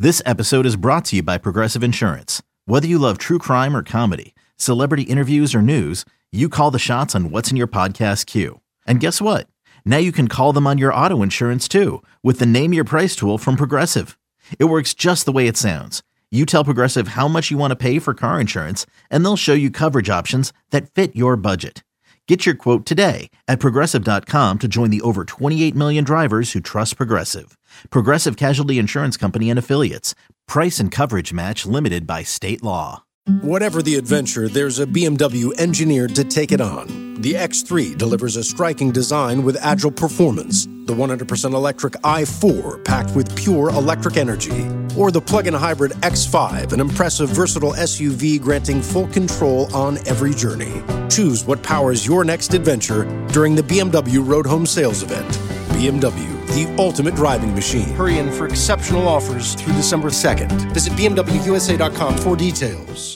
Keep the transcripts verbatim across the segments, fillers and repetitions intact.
This episode is brought to you by Progressive Insurance. Whether you love true crime or comedy, celebrity interviews or news, you call the shots on what's in your podcast queue. And guess what? Now you can call them on your auto insurance too with the Name Your Price tool from Progressive. It works just the way it sounds. You tell Progressive how much you want to pay for car insurance, and they'll show you coverage options that fit your budget. Get your quote today at Progressive dot com to join the over twenty-eight million drivers who trust Progressive. Progressive Casualty Insurance Company and Affiliates. Price and coverage match limited by state law. Whatever the adventure, there's a B M W engineered to take it on. The X three delivers a striking design with agile performance. The one hundred percent electric i four, packed with pure electric energy. Or the plug-in hybrid X five, an impressive, versatile S U V granting full control on every journey. Choose what powers your next adventure during the B M W Road Home Sales Event. B M W, the ultimate driving machine. Hurry in for exceptional offers through December second. Visit B M W U S A dot com for details.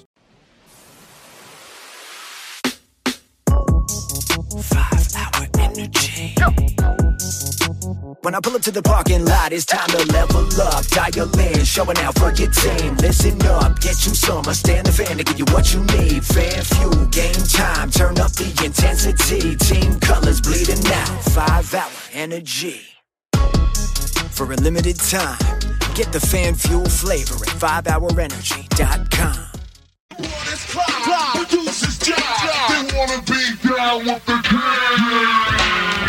Five hour energy. When I pull up to the parking lot, it's time to level up. Dial in, showing out for your team. Listen up, get you some. I stand the fan to give you what you need. Fan fuel, game time. Turn up the intensity. Team colors bleeding out. Five hour energy. For a limited time, get the fan fuel flavor at five hour energy dot com. Producers job. They wanna be down with the king.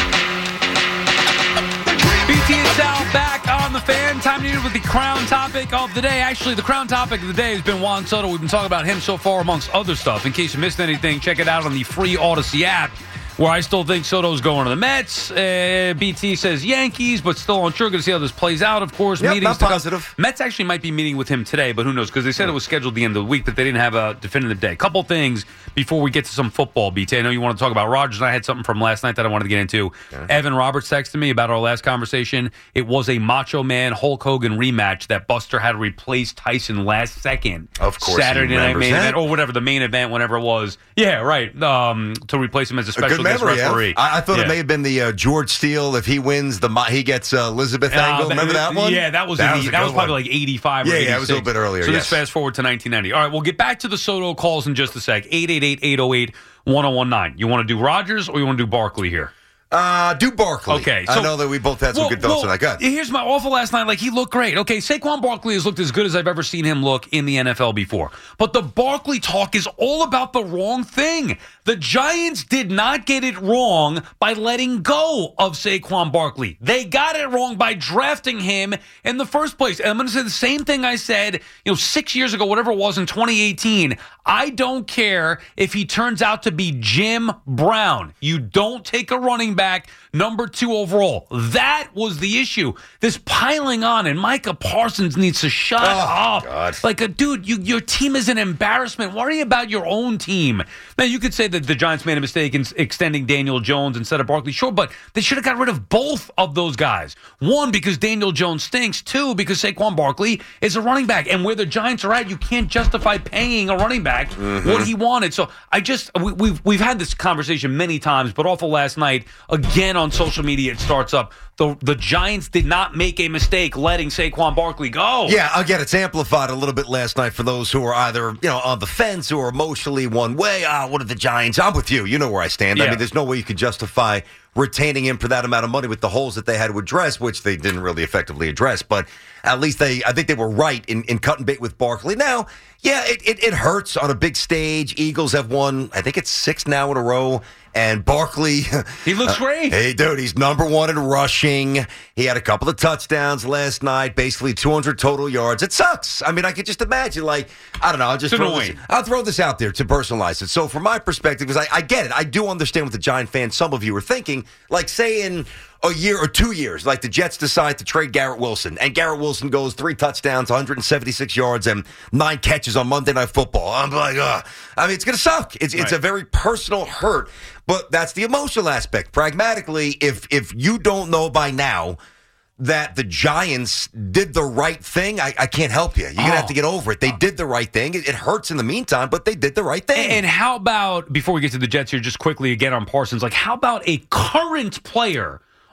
B T and Sal back on the Fan. Time needed with the crown topic of the day. Actually, the crown topic of the day has been Juan Soto. We've been talking about him so far, amongst other stuff. In case you missed anything, check it out on the free Odyssey app, where I still think Soto's going to the Mets. Uh, B T says Yankees, but still unsure. Going to see how this plays out, of course. Yep, Meetings not positive. Mets actually might be meeting with him today, but who knows? Because they said it was scheduled the end of the week, but they didn't have a definitive day. Couple things before we get to some football, B T. I know you want to talk about Rodgers, and I had something from last night that I wanted to get into. Okay. Evan Roberts texted me about our last conversation. It was a Macho Man Hulk Hogan rematch that Buster had to replace Tyson last second. Of course, Saturday night main that. event, or whatever, the main event, whenever it was. Yeah, right. Um, to replace him as a special a guest memory, referee. Yeah. I, I thought yeah. it may have been the uh, George Steele. If he wins, the he gets uh, Elizabeth Uh, angle. Remember that one? Yeah, that was that the, was, that was probably one. like eighty-five or yeah, eighty-six. Yeah, it was a little bit earlier. So yes. let's fast forward to nineteen ninety. All right, we'll get back to the Soto calls in just a sec. eight eight eight, eight oh eight, one oh one nine. You want to do Rodgers or you want to do Barkley here? Uh, do Barkley. Okay. I so- know that we both had some Well, good thoughts well, on that. Good. Here's my awful last night. Like, he looked great. Okay, Saquon Barkley has looked as good as I've ever seen him look in the N F L before. But the Barkley talk is all about the wrong thing. The Giants did not get it wrong by letting go of Saquon Barkley. They got it wrong by drafting him in the first place. And I'm going to say the same thing I said, you know, six years ago, whatever it was in twenty eighteen. I don't care if he turns out to be Jim Brown. You don't take a running back number two overall. That was the issue. This piling on, and Micah Parsons needs to shut oh, up. God. Like, a dude, you, your team is an embarrassment. Worry about your own team. Now, you could say that the Giants made a mistake in extending Daniel Jones instead of Barkley. Sure, but they should have got rid of both of those guys. One, because Daniel Jones stinks. Two, because Saquon Barkley is a running back. And where the Giants are at, you can't justify paying a running back mm-hmm. what he wanted. So I just, we, we've, we've had this conversation many times, but awful last night, again on social media, it starts up. The, the Giants did not make a mistake letting Saquon Barkley go. Yeah, again, it's amplified a little bit last night for those who are either, you know, on the fence or emotionally one way. Ah, what are the Giants? I'm with you. You know where I stand. Yeah. I mean, there's no way you could justify retaining him for that amount of money with the holes that they had to address, which they didn't really effectively address. But at least they, I think they were right in, in cutting bait with Barkley. Now, yeah, it, it, it hurts on a big stage. Eagles have won, I think it's six now in a row. And Barkley, he looks great. Uh, hey, dude, he's number one in rushing. He had a couple of touchdowns last night, basically two hundred total yards. It sucks. I mean, I could just imagine, like, I don't know. I'll just throw this, I'll throw this out there to personalize it. So, from my perspective, because I, I get it, I do understand what the Giant fans, some of you are thinking, like, say in a year or two years, like the Jets decide to trade Garrett Wilson, and Garrett Wilson goes three touchdowns, one hundred seventy-six yards, and nine catches on Monday Night Football. I'm like, uh, I mean, it's going to suck. It's right. It's a very personal hurt, but that's the emotional aspect. Pragmatically, if if you don't know by now that the Giants did the right thing, I, I can't help you. You're going to oh. have to get over it. They did the right thing. It, it hurts in the meantime, but they did the right thing. And, and how about, before we get to the Jets here, just quickly again on Parsons, like how about a current player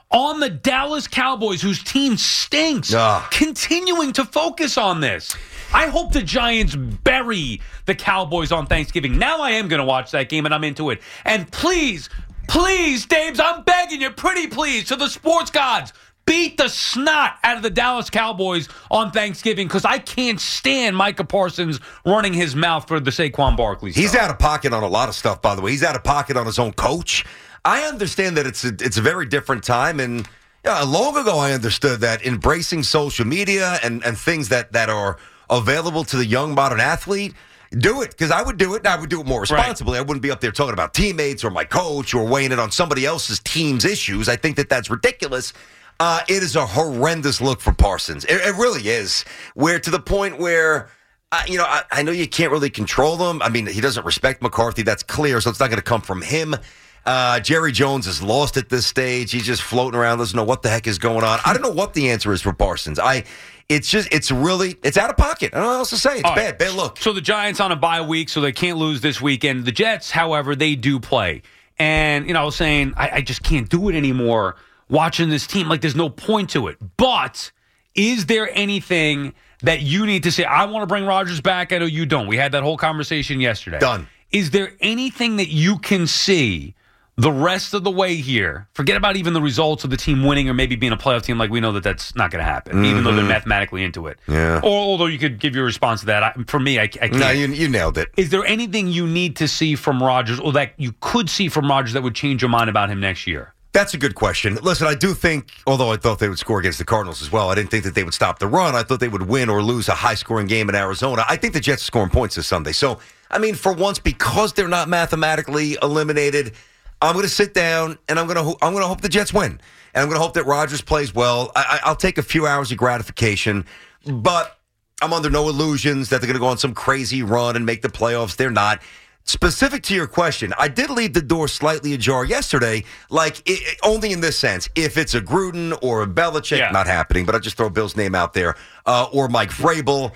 on the Dallas Cowboys, whose team stinks, Ugh. continuing to focus on this. I hope the Giants bury the Cowboys on Thanksgiving. Now I am going to watch that game, and I'm into it. And please, please, Daves, I'm begging you, pretty please, to the sports gods, beat the snot out of the Dallas Cowboys on Thanksgiving, because I can't stand Micah Parsons running his mouth for the Saquon Barkley stuff. He's out of pocket on a lot of stuff, by the way. He's out of pocket on his own coach. I understand that it's a, it's a very different time, and yeah, long ago I understood that embracing social media and, and things that, that are available to the young modern athlete, do it, because I would do it, and I would do it more responsibly. Right. I wouldn't be up there talking about teammates or my coach or weighing it on somebody else's team's issues. I think that that's ridiculous. Uh, it is a horrendous look for Parsons. It, it really is, where to the point where, uh, you know, I, I know you can't really control them. I mean, he doesn't respect McCarthy. That's clear, so it's not going to come from him. Uh, Jerry Jones is lost at this stage. He's just floating around, doesn't know what the heck is going on. I don't know what the answer is for Parsons. I, it's just, it's really, it's out of pocket. I don't know what else to say. It's All bad, right. bad look. So the Giants on a bye week, so they can't lose this weekend. The Jets, however, they do play. And, you know, I was saying, I, I just can't do it anymore watching this team. Like, there's no point to it. But is there anything that you need to say? I want to bring Rodgers back. I know you don't. We had that whole conversation yesterday. Done. Is there anything that you can see the rest of the way here? Forget about even the results of the team winning or maybe being a playoff team. Like, we know that that's not going to happen, mm-hmm. even though they're mathematically into it. Yeah. Or although you could give your response to that. I, for me, I, I can't. No, you, you nailed it. Is there anything you need to see from Rodgers, or that you could see from Rodgers, that would change your mind about him next year? That's a good question. Listen, I do think, although I thought they would score against the Cardinals as well, I didn't think that they would stop the run. I thought they would win or lose a high-scoring game in Arizona. I think the Jets are scoring points this Sunday. So, I mean, for once, because they're not mathematically eliminated, I'm going to sit down and I'm going to ho- I'm going to hope the Jets win, and I'm going to hope that Rodgers plays well. I- I'll take a few hours of gratification, but I'm under no illusions that they're going to go on some crazy run and make the playoffs. They're not. Specific to your question, I did leave the door slightly ajar yesterday, like it, it, only in this sense. If it's a Gruden or a Belichick, yeah. not happening, but I just throw Bill's name out there, uh, or Mike Vrabel,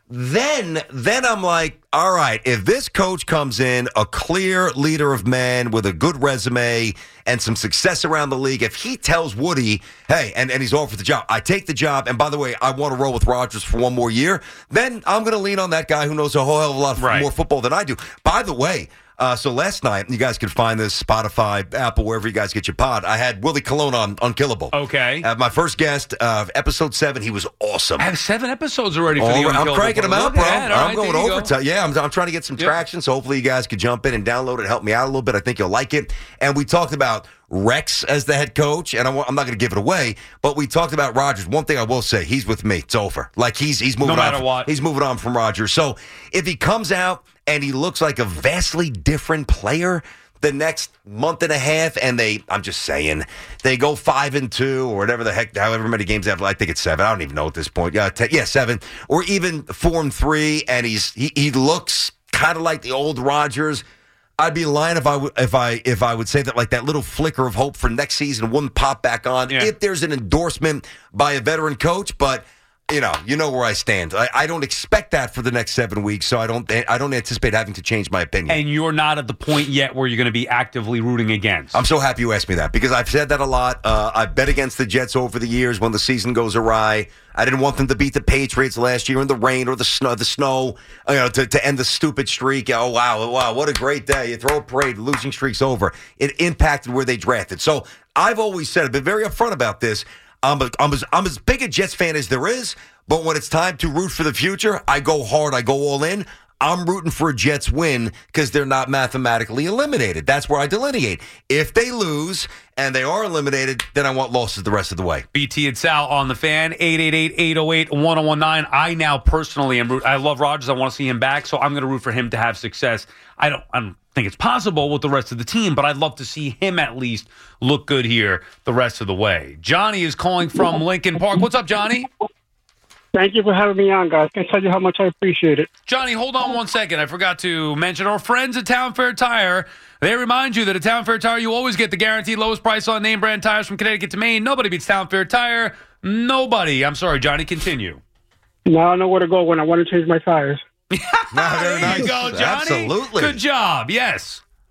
then then I'm like, all right, if this coach comes in, a clear leader of men with a good resume and some success around the league, if he tells Woody, hey, and, and he's offered the job, I take the job, and by the way, I want to roll with Rodgers for one more year, then I'm going to lean on that guy who knows a whole hell of a lot right. more football than I do. By the way, Uh, so last night, you guys can find this Spotify, Apple, wherever you guys get your pod. I had Willie Colon on Unkillable. Okay. Uh, my first guest of episode seven. He was awesome. I have seven episodes already for All the right, Unkillable. I'm cranking them out, bro. That, I'm right, going over. go. To, yeah, I'm, I'm trying to get some yep. traction, so hopefully you guys could jump in and download it, help me out a little bit. I think you'll like it. And we talked about Rex as the head coach, and I'm, I'm not going to give it away, but we talked about Rodgers. One thing I will say, he's with me. It's over. Like, he's he's moving no matter on. What. He's moving on from Rodgers. So if he comes out and he looks like a vastly different player the next month and a half, and they, I'm just saying, they go five and two or whatever the heck, however many games they have. I think it's seven. I don't even know at this point. Yeah, ten, yeah, seven, or even four and three, and he's he, he looks kind of like the old Rodgers. I'd be lying if I w- if I if I would say that, like, that little flicker of hope for next season wouldn't pop back on yeah. if there's an endorsement by a veteran coach, but. You know, you know where I stand. I, I don't expect that for the next seven weeks, so I don't. I don't anticipate having to change my opinion. And you're not at the point yet where you're going to be actively rooting against. I'm so happy you asked me that, because I've said that a lot. Uh, I've bet against the Jets over the years when the season goes awry. I didn't want them to beat the Patriots last year in the rain or the snow, the snow, you know, to, to end the stupid streak. Oh wow, wow, what a great day! You throw a parade, losing streak's over. It impacted where they drafted. So I've always said, I've been very upfront about this. I'm, a, I'm, as, I'm as big a Jets fan as there is, but when it's time to root for the future, I go hard, I go all in. I'm rooting for a Jets win because they're not mathematically eliminated. That's where I delineate. If they lose and they are eliminated, then I want losses the rest of the way. B T and Sal on the Fan, eight eight eight, eight oh eight, one oh one nine. I now personally am root. I love Rodgers. I want to see him back, so I'm going to root for him to have success. I don't, I don't think it's possible with the rest of the team, but I'd love to see him at least look good here the rest of the way. Johnny is calling from Lincoln Park. What's up, Johnny? Thank you for having me on, guys. I can tell you how much I appreciate it. Johnny, hold on one second. I forgot to mention our friends at Town Fair Tire. They remind you that at Town Fair Tire, you always get the guaranteed lowest price on name brand tires from Connecticut to Maine. Nobody beats Town Fair Tire. Nobody. I'm sorry, Johnny. Continue. Now I know where to go when I want to change my tires. No, very there nice. you go, Johnny. Absolutely. Good job. Yes.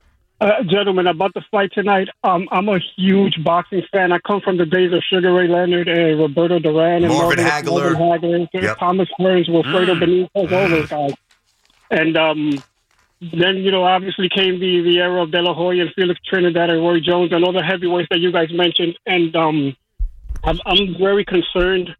Uh, gentlemen, about the fight tonight, um, I'm a huge boxing fan. I come from the days of Sugar Ray Leonard and Roberto Duran and Marvin Hagler, Marvin Hagler yep. Thomas Hearns, Wilfredo Mm. Benitez, all those guys. And um, then, you know, obviously came the, the era of De La Hoya and Felix Trinidad and Roy Jones and all the heavyweights that you guys mentioned. And um, I'm, I'm very concerned.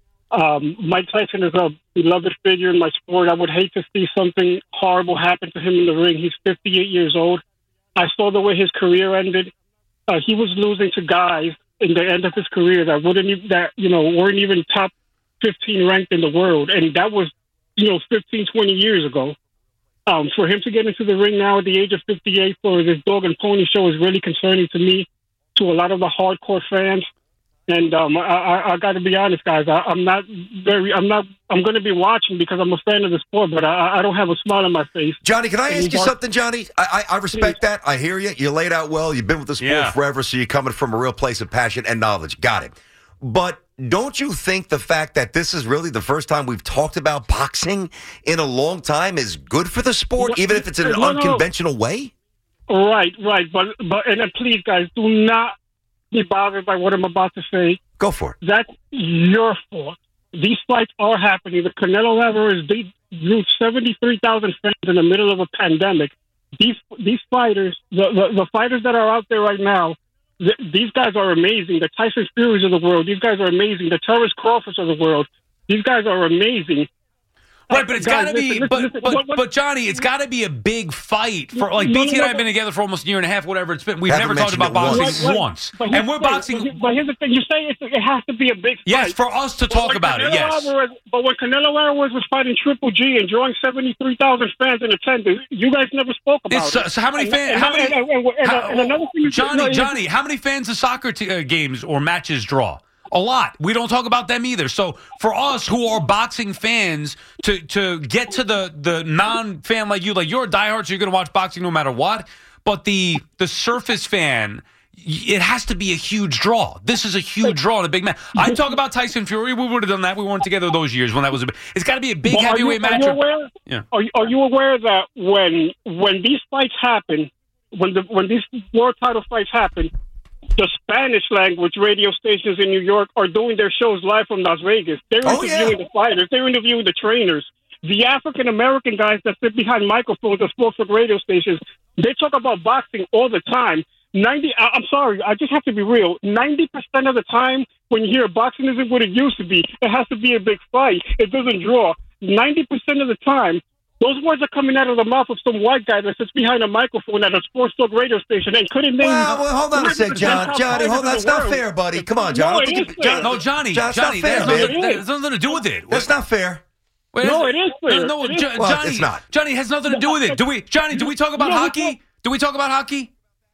Um, Mike Tyson is a beloved figure in my sport. I would hate to see something horrible happen to him in the ring. He's fifty-eight years old. I saw the way his career ended. Uh, he was losing to guys in the end of his career that wouldn't even, that you know weren't even top fifteen ranked in the world, and that was you know fifteen, twenty years ago. Um, for him to get into the ring now at the age of fifty-eight for this dog and pony show is really concerning to me, to a lot of the hardcore fans. And um, I, I, I got to be honest, guys. I, I'm not very. I'm not. I'm going to be watching because I'm a fan of the sport, but I, I don't have a smile on my face. Johnny, can I And ask you are, something, Johnny? I, I, I respect that. I hear you. You laid out well. You've been with the sport Yeah. forever, so you're coming from a real place of passion and knowledge. Got it. But don't you think the fact that this is really the first time we've talked about boxing in a long time is good for the sport, No, even if it's in an no, no. unconventional way? Right, right. But but and uh, please, guys, do not be bothered by what I'm about to say. Go for it. That's your fault. These fights are happening. The Canelo Alvarez, they drew seventy-three thousand fans in the middle of a pandemic. These these fighters, the, the, the fighters that are out there right now, th- these guys are amazing. The Tyson Furies of the world, these guys are amazing. The Terrence Crawfords of the world, these guys are amazing. Right, but it's got to be, listen, but, listen, but, what- what- but Johnny, it's got to be a big fight for like No, B T and no, I have no. been together for almost a year and a half, whatever it's been. We've Haven't never talked mentioned about it once. boxing Right, right. once, But and here's we're the thing, boxing. But, here- but here's the thing: you say it's, it has to be a big fight. Yes, for us to But talk when about it. Canelo Yes. Alvarez, but when Canelo Alvarez was fighting Triple G and drawing seventy-three thousand fans in attendance, you guys never spoke about It's, it. uh, so how many And- fans? and- How many? and- and- and- and- how- and another thing you said- Johnny, no, you- Johnny, how many fans of soccer t- uh, games or matches draw? A lot. We don't talk about them either. So for us who are boxing fans to to get to the the non-fan like you, like you're a diehard, so you're going to watch boxing no matter what. But the the surface fan, it has to be a huge draw. This is a huge draw and a big match. I talk about Tyson Fury. We would have done that. We weren't together those years when that was a. It's got to be a big But are heavyweight you, match. Are you aware? Yeah. Are you, are you aware that when when these fights happen, when the when these world title fights happen, the Spanish language radio stations in New York are doing their shows live from Las Vegas. They're Oh, interviewing yeah. the fighters. They're interviewing the trainers. The African American guys that sit behind microphones at sports radio stations, they talk about boxing all the time. Ninety. I- I'm sorry, I just have to be real. Ninety percent of the time, when you hear boxing isn't what it used to be, it has to be a big fight. It doesn't draw. Ninety percent of the time, those words are coming out of the mouth of some white guy that sits behind a microphone at a sports talk radio station and couldn't name. Well, well, hold on a sec, John. Johnny, hold on. That's not fair, buddy. Come on, John. No, I don't it think is you- fair. John, No, Johnny, John, it's Johnny, not fair, that has man. nothing, that has nothing to do with it. That's not fair. Wait, No, it is fair. No, no, It is Jo- fair. Well, Johnny, it's not. Johnny it has nothing to do with it. Do we, Johnny? Do we talk about No, we hockey? don't. Do we talk about hockey?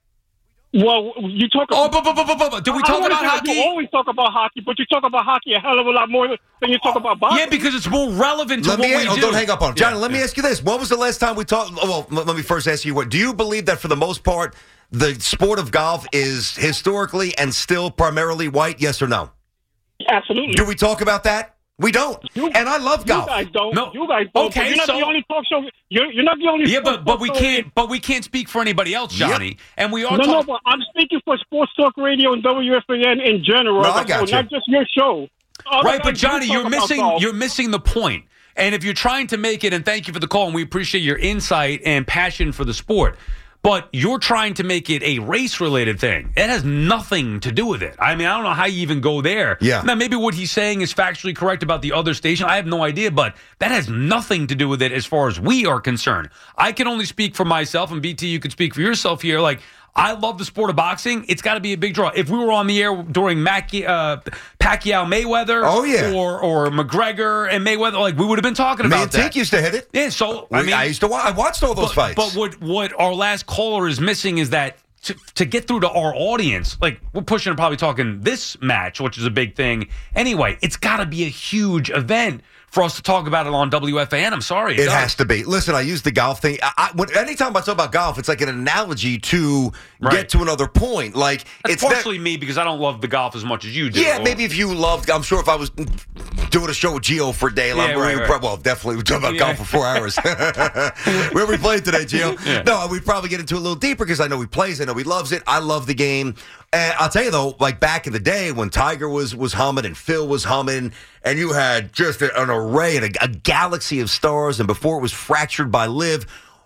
Well, you talk. Oh, but, but, but, but, but, do we I talk wanna about say that hockey? You always talk about hockey, but you talk about hockey a hell of a lot more than you talk about boxing. Yeah, because it's more relevant to Let what me, we oh, do. don't hang up on him. Johnny, Yeah, let me yeah. ask you this. When was the last time we talked? Oh, well, let let me first ask you what. Do you believe that for the most part, the sport of golf is historically and still primarily white? Yes or no? Absolutely. Do we talk about that? We don't. You- and I love You golf. guys don't. No. You guys don't. Okay, but you're not so- the only talk show. You're, you're not the only. Yeah, sports but but we talk show can't but we can't speak for anybody else, Johnny. Yep. And we are No, no, talking. but I'm speaking for sports talk radio and W F A N in general, No, I so got you. not just your show. Other Right, guys but do Johnny, talk you're about missing golf. you're missing the point. And if you're trying to make it, and thank you for the call, and we appreciate your insight and passion for the sport, but you're trying to make it a race-related thing. It has nothing to do with it. I mean, I don't know how you even go there. Yeah. Now, maybe what he's saying is factually correct about the other station. I have no idea, but that has nothing to do with it as far as we are concerned. I can only speak for myself, and B T, you could speak for yourself here. Like, I love the sport of boxing. It's got to be a big draw. If we were on the air during Mac, uh, Pacquiao Mayweather, Oh, yeah. or or McGregor and Mayweather, like we would have been talking Me about and that. Tink used to hit it. Yeah, so I We- mean, I used to. Wa- I watched all those but, fights. But what what our last caller is missing is that to, to get through to our audience, like we're pushing and probably talking this match, which is a big thing. Anyway, it's got to be a huge event for us to talk about it on W F A N. I'm sorry. It, it does. has to be. Listen, I use the golf thing. I, I, when, anytime I talk about golf, it's like an analogy to Right. get to another point. Like That's it's partially that, me because I don't love the golf as much as you do. Yeah, Or- maybe if you loved, I'm sure if I was doing a show with Gio for a day, like, Yeah, we right, would right. prob- well, definitely we'd talk about Yeah. golf for four hours. Where we played today, Gio? Yeah. No, we'd probably get into it a little deeper because I know he plays, I know he loves it. I love the game. And I'll tell you though, like back in the day when Tiger was was humming and Phil was humming, and you had just an array and a, a galaxy of stars, and before it was fractured by Liv,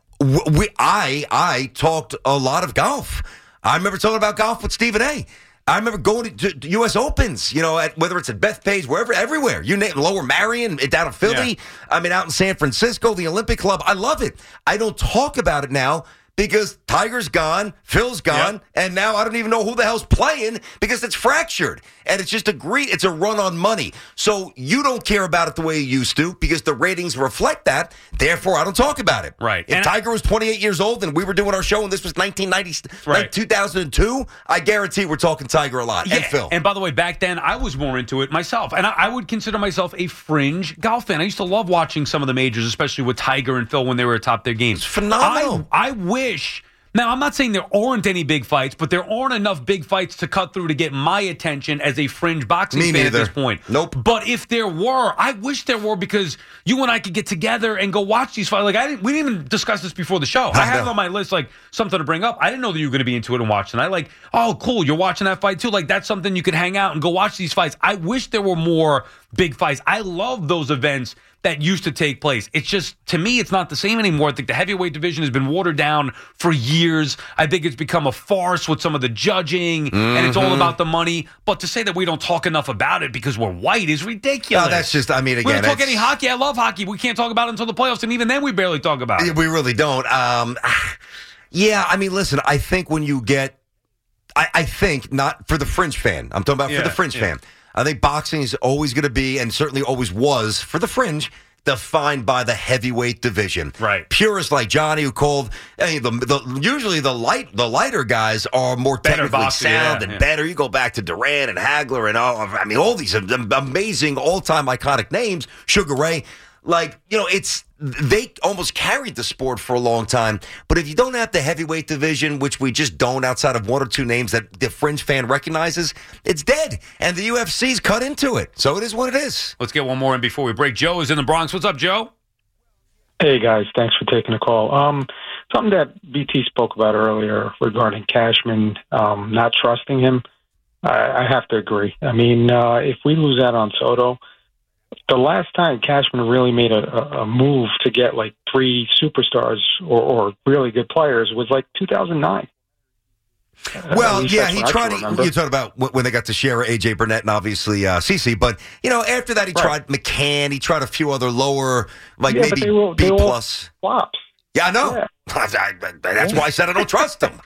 we, I I talked a lot of golf. I remember talking about golf with Stephen A. I remember going to, to U S Opens, you know, at, whether it's at Bethpage, wherever, everywhere. You name Lower Marion, down in Philly. Yeah. I mean, out in San Francisco, the Olympic Club. I love it. I don't talk about it now because Tiger's gone, Phil's gone, Yep. and now I don't even know who the hell's playing because it's fractured. And it's just a great, it's a run on money. So you don't care about it the way you used to because the ratings reflect that. Therefore, I don't talk about it. Right. If And Tiger was twenty-eight years old and we were doing our show and this was nineteen ninety, Right. like two thousand two, I guarantee we're talking Tiger a lot. Yeah, And Phil. and by the way, back then I was more into it myself, and I, I would consider myself a fringe golf fan. I used to love watching some of the majors, especially with Tiger and Phil when they were atop their games. It's phenomenal. I, I wish. Now, I'm not saying there aren't any big fights, but there aren't enough big fights to cut through to get my attention as a fringe boxing Me fan neither. at this point. Nope. But if there were, I wish there were because you and I could get together and go watch these fights. Like I didn't, we didn't even discuss this before the show. I, I have it know. on my list, like something to bring up. I didn't know that you were going to be into it and watch tonight. Like, oh, cool, you're watching that fight too. Like that's something you could hang out and go watch these fights. I wish there were more big fights. I love those events that used to take place. It's just, to me, it's not the same anymore. I think the heavyweight division has been watered down for years. I think it's become a farce with some of the judging, and it's all about the money. But to say that we don't talk enough about it because we're white is ridiculous. No, that's just, I mean, we again, don't talk it's- any hockey. I love hockey. We can't talk about it until the playoffs, and even then we barely talk about it. We really don't. Um, yeah, I mean, listen, I think when you get, I, I think not for the fringe fan, I'm talking about Yeah, for the fringe yeah. fan. I think boxing is always going to be, and certainly always was for the fringe, defined by the heavyweight division. Right. Purists like Johnny who called, I mean, the, the, usually the light, the lighter guys are more Better technically boxers, sound yeah, and yeah. better. You go back to Duran and Hagler and all, I mean, all these amazing all-time iconic names, Sugar Ray. Like, you know, it's, they almost carried the sport for a long time. But if you don't have the heavyweight division, which we just don't outside of one or two names that the fringe fan recognizes, it's dead. And the U F C's cut into it. So it is what it is. Let's get one more in before we break. Joe is in the Bronx. What's up, Joe? Hey guys, thanks for taking the call. Um, something that B T spoke about earlier regarding Cashman, um, not trusting him. I, I have to agree. I mean, uh, if we lose out on Soto, the last time Cashman really made a, a, a move to get like three superstars or, or really good players was like two thousand nine. Well, At least yeah, that's he what I tried. can To, remember. you talking about when they got to Shera, A J Burnett, and obviously uh, Cece. But you know, after that, he Right. tried McCann. He tried a few other lower, like Yeah, but maybe they were- B they were- plus. Flops. Yeah, I know. Yeah. That's why I said I don't trust him.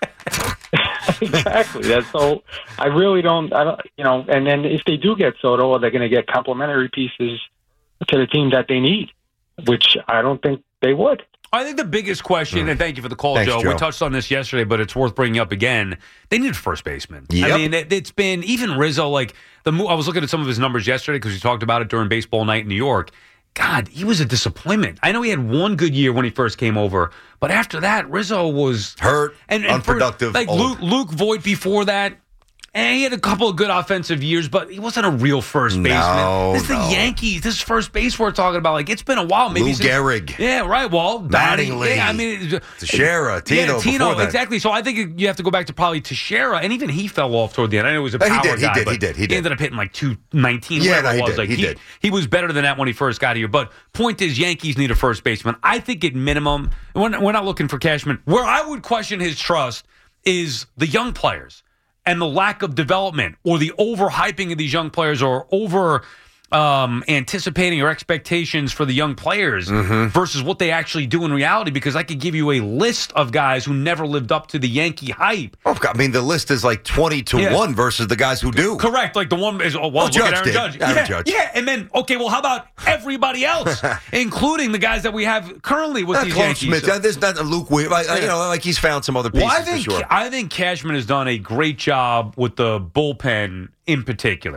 Exactly. That's so. I really don't. I don't. You know. And then if they do get Soto, they're going to get complementary pieces to the team that they need, which I don't think they would. I think the biggest question, and thank you for the call, Thanks, Joe. Joe. We touched on this yesterday, but it's worth bringing up again. They need a first baseman. Yep. I mean, it, it's been even Rizzo. Like the mo- I was looking at some of his numbers yesterday because we talked about it during baseball night in New York. God, he was a disappointment. I know he had one good year when he first came over, but after that, Rizzo was Hurt, and, and for- unproductive, like old. Luke, Luke Voigt before that. And he had a couple of good offensive years, but he wasn't a real first baseman. No, this is no. the Yankees. This is first base we're talking about. Like it's been a while. Maybe Lou since- Gehrig. Yeah, right. Well, Donnie, Mattingly. yeah, I mean, Teixeira, Tino, yeah, Tino, before that. exactly. So I think you have to go back to probably Teixeira, and even he fell off toward the end. I know he was a He power did, he guy, did, but he did, he did. ended up hitting like two nineteen. Yeah, whatever no, he it was. did, Like he did. He was better than that when he first got here. But point is, Yankees need a first baseman. I think at minimum, we're we're not looking for Cashman. Where I would question his trust is the young players and the lack of development or the overhyping of these young players or over um, anticipating or expectations for the young players Mm-hmm. versus what they actually do in reality. Because I could give you a list of guys who never lived up to the Yankee hype. Oh, God, I mean, the list is like twenty to Yeah. one versus the guys who do. Correct. Like the one is, oh, well, Well, look Judge at Aaron did. Judge. Aaron yeah, Judge. yeah. And then, okay, well, how about everybody else, including the guys that we have currently with Uh, these Clark Yankees? Smith, uh, there's not a Luke Weir, like, you know, like he's found some other pieces Well, I think for sure. I think Cashman has done a great job with the bullpen in particular.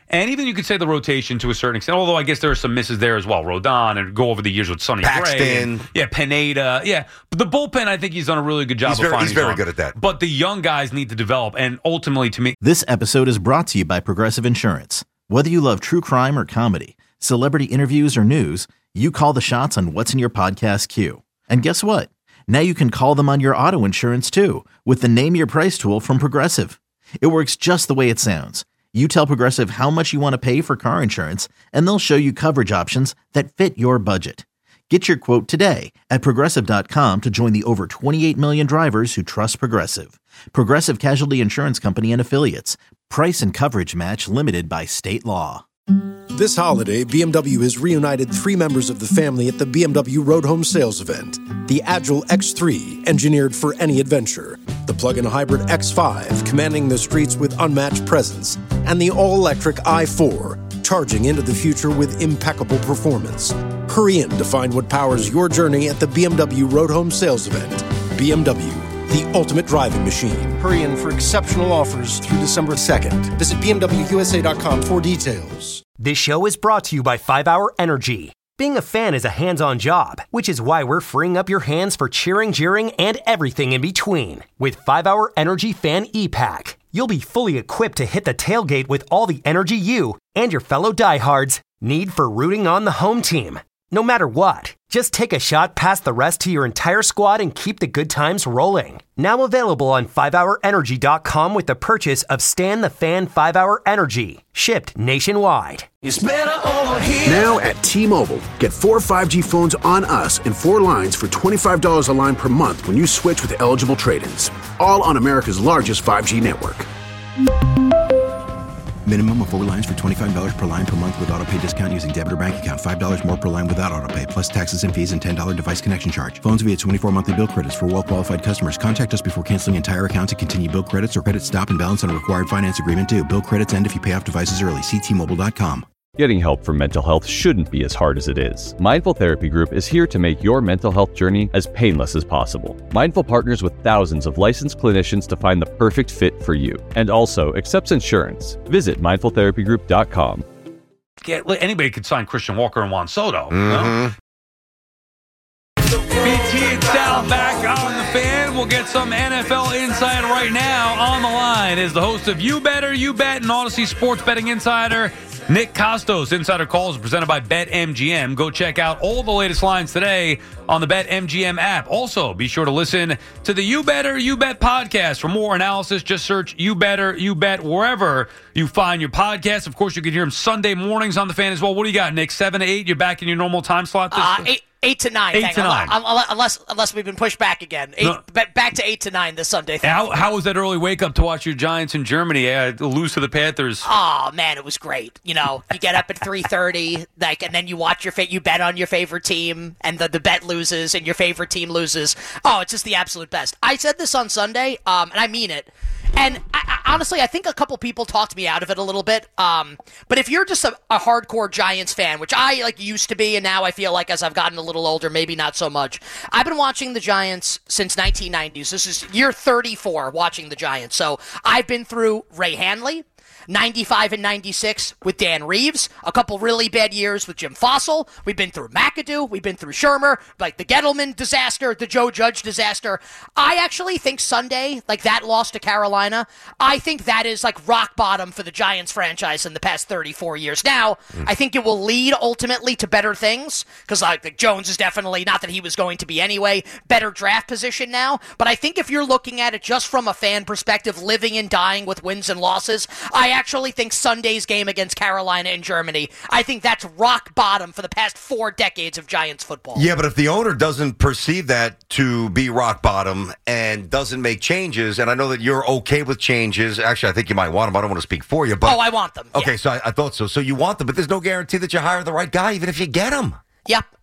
And even you could say the rotation to a certain extent, although I guess there are some misses there as well. Rodon and go over the years with Sonny Paxton. Gray. And, yeah, Pineda. Yeah. But the bullpen, I think he's done a really good job he's of very, finding He's very some. good at that. But the young guys need to develop. And ultimately, to me, This episode is brought to you by Progressive Insurance. Whether you love true crime or comedy, celebrity interviews or news, you call the shots on what's in your podcast queue. And guess what? Now you can call them on your auto insurance too with the Name Your Price tool from Progressive. It works just the way it sounds. You tell Progressive how much you want to pay for car insurance, and they'll show you coverage options that fit your budget. Get your quote today at Progressive dot com to join the over twenty-eight million drivers who trust Progressive. Progressive Casualty Insurance Company and Affiliates. Price and coverage match limited by state law. This holiday, B M W has reunited three members of the family at the B M W Road Home Sales Event. The Agile X three, engineered for any adventure. The plug-in hybrid X five, commanding the streets with unmatched presence. And the all-electric i four, charging into the future with impeccable performance. Hurry in to find what powers your journey at the B M W Road Home Sales Event. B M W, the ultimate driving machine. Hurry in for exceptional offers through December second. Visit B M W U S A dot com for details. This show is brought to you by five hour Energy. Being a fan is a hands-on job, which is why we're freeing up your hands for cheering, jeering, and everything in between. With five hour Energy Fan E-Pack, you'll be fully equipped to hit the tailgate with all the energy you and your fellow diehards need for rooting on the home team. No matter what, just take a shot past the rest to your entire squad and keep the good times rolling. Now available on five hour energy dot com with the purchase of Stan the Fan five hour Energy, shipped nationwide. It's better over here. Now at T-Mobile, get four five G phones on us and four lines for twenty-five dollars a line per month when you switch with eligible trade-ins. All on America's largest five G network. Minimum of four lines for twenty-five dollars per line per month with autopay discount using debit or bank account. five dollars more per line without autopay, plus taxes and fees and ten dollars device connection charge. Phones via twenty-four monthly bill credits for well-qualified customers. Contact us before canceling entire account to continue bill credits or credit stop and balance on a required finance agreement due. Bill credits end if you pay off devices early. See T Mobile dot com. Getting help for mental health shouldn't be as hard as it is. Mindful Therapy Group is here to make your mental health journey as painless as possible. Mindful partners with thousands of licensed clinicians to find the perfect fit for you, and also accepts insurance. Visit mindful therapy group dot com. Yeah, anybody could sign Christian Walker and Juan Soto. Mm-hmm. No? B T and Sal back on the Fan. We'll get some N F L insight right now. On the line is the host of You Better, You Bet, and Odyssey Sports Betting Insider, Nick Kostos. Insider Calls presented by BetMGM. Go check out all the latest lines today on the BetMGM app. Also, be sure to listen to the You Better, You Bet podcast. For more analysis, just search You Better, You Bet wherever you find your podcast. Of course, you can hear them Sunday mornings on the Fan as well. What do you got, Nick? seven to eight? You're back in your normal time slot this uh, eight, eight to nine. Eight to nine. Unless, unless we've been pushed back again. Eight, no. Back to eight to nine this Sunday. How, how was that early wake up to watch your Giants in Germany uh, lose to the Panthers? Oh, man, it was great. You know, you get up at three thirty, like, and then you watch your fa- you bet on your favorite team, and the, the bet loses, and your favorite team loses. Oh, it's just the absolute best. I said this on Sunday, um, and I mean it. And I, I, honestly, I think a couple people talked me out of it a little bit. Um, but if you're just a, a hardcore Giants fan, which I like used to be, and now I feel like as I've gotten a little older, maybe not so much. I've been watching the Giants since nineteen nineties. This is year thirty-four watching the Giants. So I've been through Ray Hanley, ninety-five and ninety-six with Dan Reeves, a couple really bad years with Jim Fossil. We've been through McAdoo. We've been through Shermer, like the Gettleman disaster, the Joe Judge disaster. I actually think Sunday, like that loss to Carolina, I think that is like rock bottom for the Giants franchise in the past thirty-four years. Now, mm. I think it will lead ultimately to better things because like, like Jones is definitely, not that he was going to be anyway, better draft position now. But I think if you're looking at it just from a fan perspective, living and dying with wins and losses, I actually think Sunday's game against Carolina and Germany, I think that's rock bottom for the past four decades of Giants football. Yeah, but if the owner doesn't perceive that to be rock bottom and doesn't make changes, and I know that you're okay with changes. Actually, I think you might want them. I don't want to speak for you. But, oh, I want them. Okay, yeah. so I, I thought so. So you want them, but there's no guarantee that you hire the right guy, even if you get him. Yeah,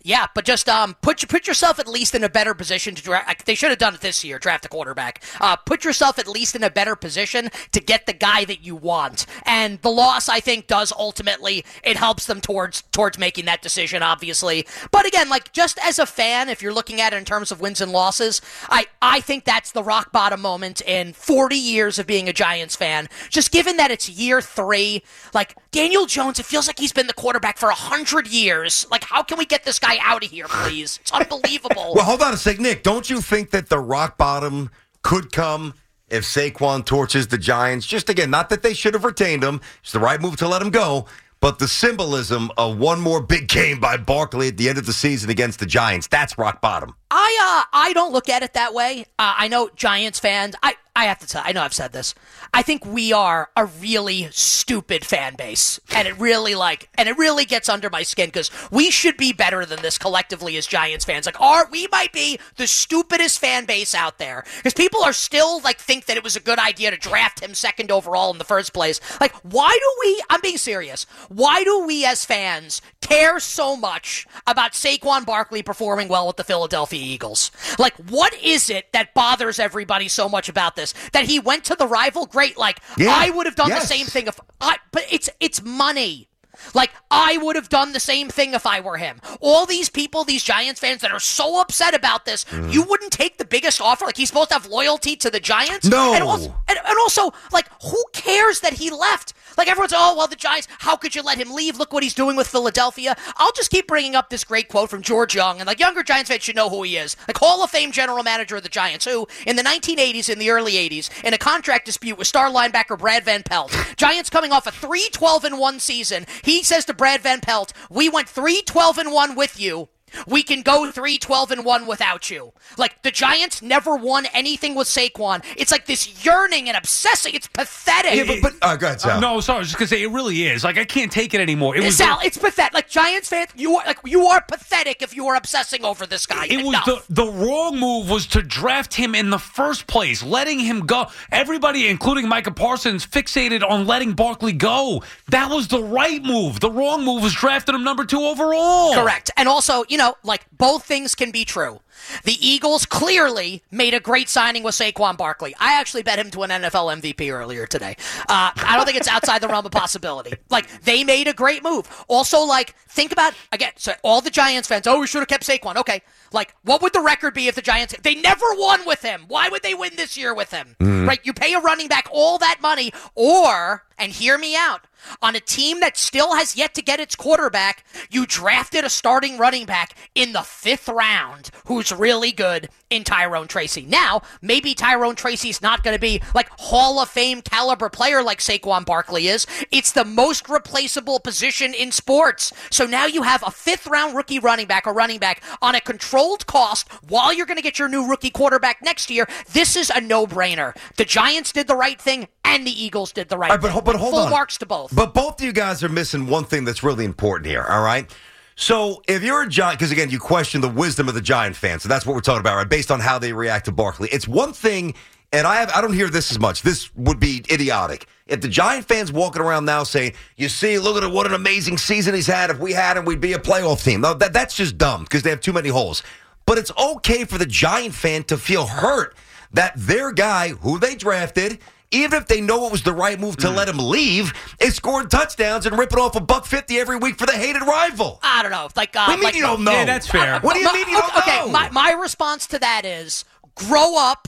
Yeah, but just um, put put yourself at least in a better position to draft. They should have done it this year, draft a quarterback. Uh, put yourself at least in a better position to get the guy that you want. And the loss, I think, does ultimately, it helps them towards towards making that decision, obviously. But again, like just as a fan, if you're looking at it in terms of wins and losses, I, I think that's the rock bottom moment in forty years of being a Giants fan. Just given that it's year three, like Daniel Jones, it feels like he's been the quarterback for one hundred years. Like, how can we get this guy out of here, please? It's unbelievable. Well, hold on a sec, Nick. Don't you think that the rock bottom could come if Saquon torches the Giants? Just again, not that they should have retained him. It's the right move to let him go. But the symbolism of one more big game by Barkley at the end of the season against the Giants, that's rock bottom. I uh, I don't look at it that way. Uh, I know Giants fans, I, I have to tell I know I've said this. I think we are a really stupid fan base. And it really like and it really gets under my skin because we should be better than this collectively as Giants fans. Like our we might be the stupidest fan base out there. Because people are still like think that it was a good idea to draft him second overall in the first place. Like, why do we I'm being serious. Why do we as fans care so much about Saquon Barkley performing well with the Philadelphia Eagles? Like, what is it that bothers everybody so much about this? That he went to the rival? Great. Like, yeah. I would have done yes. the same thing if I, but it's, it's money. Like, I would have done the same thing if I were him. All these people, these Giants fans that are so upset about this, mm. you wouldn't take the biggest offer? Like, he's supposed to have loyalty to the Giants? No. And also, and, and also, like, who cares that he left? Like, everyone's, oh, well, the Giants, how could you let him leave? Look what he's doing with Philadelphia. I'll just keep bringing up this great quote from George Young, and, like, younger Giants fans should know who he is. Like, Hall of Fame general manager of the Giants, who, in the nineteen eighties, in the early eighties, in a contract dispute with star linebacker Brad Van Pelt, Giants coming off a three twelve and one season, he says to Brad Van Pelt, we went three twelve and one with you. We can go three twelve and one without you. Like, the Giants never won anything with Saquon. It's like this yearning and obsessing. It's pathetic. Yeah, but, but uh, go ahead, Sal. Uh, no, sorry, I was just going to say, it really is. Like, I can't take it anymore. It was Sal, the, it's pathetic. Like, Giants fans, you are like you are pathetic if you are obsessing over this guy. It Enough. was the, the wrong move was to draft him in the first place, letting him go. Everybody, including Micah Parsons, fixated on letting Barkley go. That was the right move. The wrong move was drafting him number two overall. Correct. And also, you know, like, both things can be true. The Eagles clearly made a great signing with Saquon Barkley. I actually bet him to an N F L M V P earlier today. Uh, I don't think it's outside the realm of possibility. Like, they made a great move. Also, like, think about, again, so all the Giants fans, oh, we should have kept Saquon. Okay, like, what would the record be if the Giants, they never won with him. Why would they win this year with him? Mm. Right? You pay a running back all that money, or, and hear me out, on a team that still has yet to get its quarterback, you drafted a starting running back in the fifth round who's really good in Tyrone Tracy. Now, maybe Tyrone Tracy's not going to be like Hall of Fame caliber player like Saquon Barkley is. It's the most replaceable position in sports. So now you have a fifth round rookie running back or running back on a controlled cost while you're going to get your new rookie quarterback next year. This is a no-brainer. The Giants did the right thing and the Eagles did the right all right, thing. But, but hold Full on. marks to both. But both of you guys are missing one thing that's really important here, all right? So if you're a Giant, because again, you question the wisdom of the Giant fans, so that's what we're talking about, right? Based on how they react to Barkley. It's one thing, and I have I don't hear this as much. This would be idiotic. If the Giant fans walking around now saying, you see, look at what an amazing season he's had. If we had him, we'd be a playoff team. No, that, that's just dumb because they have too many holes. But it's okay for the Giant fan to feel hurt that their guy, who they drafted, even if they know it was the right move to mm. let him leave, is scoring touchdowns and ripping off a buck fifty every week for the hated rival. I don't know. Like, uh, what do you mean like, you don't know? Yeah, that's fair. Uh, what do you my, mean you don't okay, know? Okay, my, my response to that is grow up.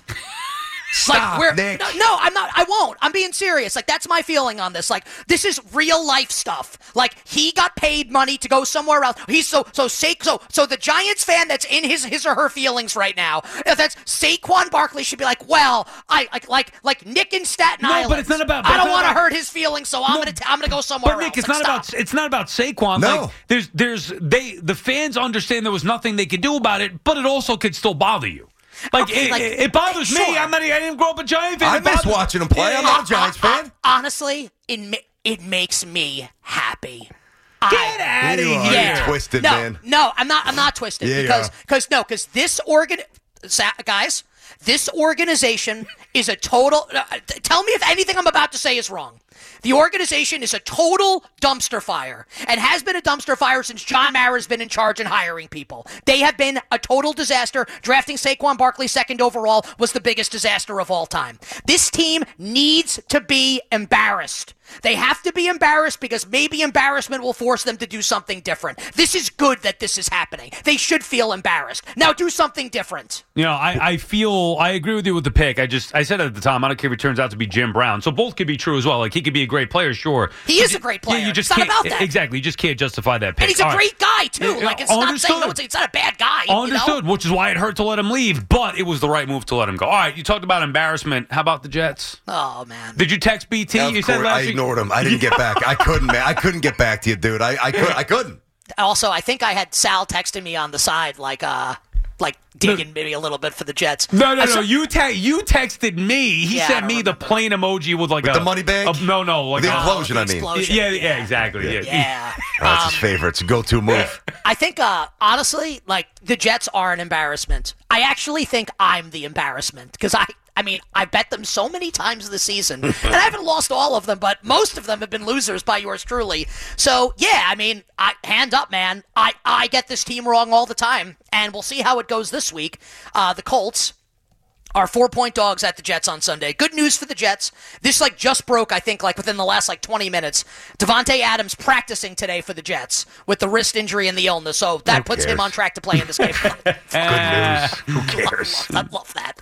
Stop, like, Nick. No, no, I'm not. I won't. I'm being serious. Like, that's my feeling on this. Like, this is real life stuff. Like, he got paid money to go somewhere else. He's so so Sa- so so the Giants fan that's in his his or her feelings right now. If that's Saquon Barkley should be like, well, I like like like Nick in Staten no, Island. but it's not about. I don't want to hurt his feelings, so I'm no, gonna t- I'm gonna go somewhere but Nick, else. it's like, not stop. about it's not about Saquon. No. Like, there's there's they the fans understand there was nothing they could do about it, but it also could still bother you. Like, okay, it, like, it bothers sure. me. I'm not. I didn't grow up a Giant fan. I It miss bothers- watching him play. I'm Yeah. not a Giants fan. Honestly, it ma- it makes me happy. Get out of You here! are. Yeah. You're twisted, no, man. No, I'm not. I'm not twisted Yeah, you because are. because no, because this organ, sa- guys, this organization is a total. Uh, t- tell me if anything I'm about to say is wrong. The organization is a total dumpster fire and has been a dumpster fire since John Mara's been in charge and hiring people. They have been a total disaster. Drafting Saquon Barkley second overall was the biggest disaster of all time. This team needs to be embarrassed. They have to be embarrassed because maybe embarrassment will force them to do something different. This is good that this is happening. They should feel embarrassed. Now do something different. You know, I, I feel, I agree with you with the pick. I just, I said at the time, I don't care if it turns out to be Jim Brown. So both could be true as well. Like, he could be a great player, sure. He is a great player. Yeah, you just it's not can't, about that. Exactly. You just can't justify that pick. And he's a All great right. guy, too. Yeah, like, it's understood. not saying, no, it's, it's not a bad guy. Understood, You know? which is why it hurt to let him leave, but it was the right move to let him go. All right, you talked about embarrassment. How about the Jets? Oh, man. Did you text B T? Of You said course, last I week- ignored him. I didn't get back. I couldn't, man. I couldn't get back to you, dude. I, I, could, I couldn't. Also, I think I had Sal texting me on the side, like, uh, like digging maybe a little bit for the Jets. No, no, I no. saw- You te- you texted me. He Yeah, I sent don't me the plain emoji with like With a the money bag? a- no, no, like The a- implosion, the I mean. explosion. Yeah, yeah, exactly. Yeah. Yeah. Oh, that's his favorite. It's a go-to move. I think, uh, honestly, like, the Jets are an embarrassment. I actually think I'm the embarrassment because I, I mean, I bet them so many times this season, and I haven't lost all of them, but most of them have been losers by yours truly. So, yeah, I mean, I, hand up, man. I, I get this team wrong all the time, and we'll see how it goes this week. Uh, the Colts are four-point dogs at the Jets on Sunday. Good news for the Jets. This, like, just broke, I think, like, within the last, like, twenty minutes. Devontae Adams practicing today for the Jets with the wrist injury and the illness, so that Who puts him cares? on track to play in this game. Good news. Who cares? I love that.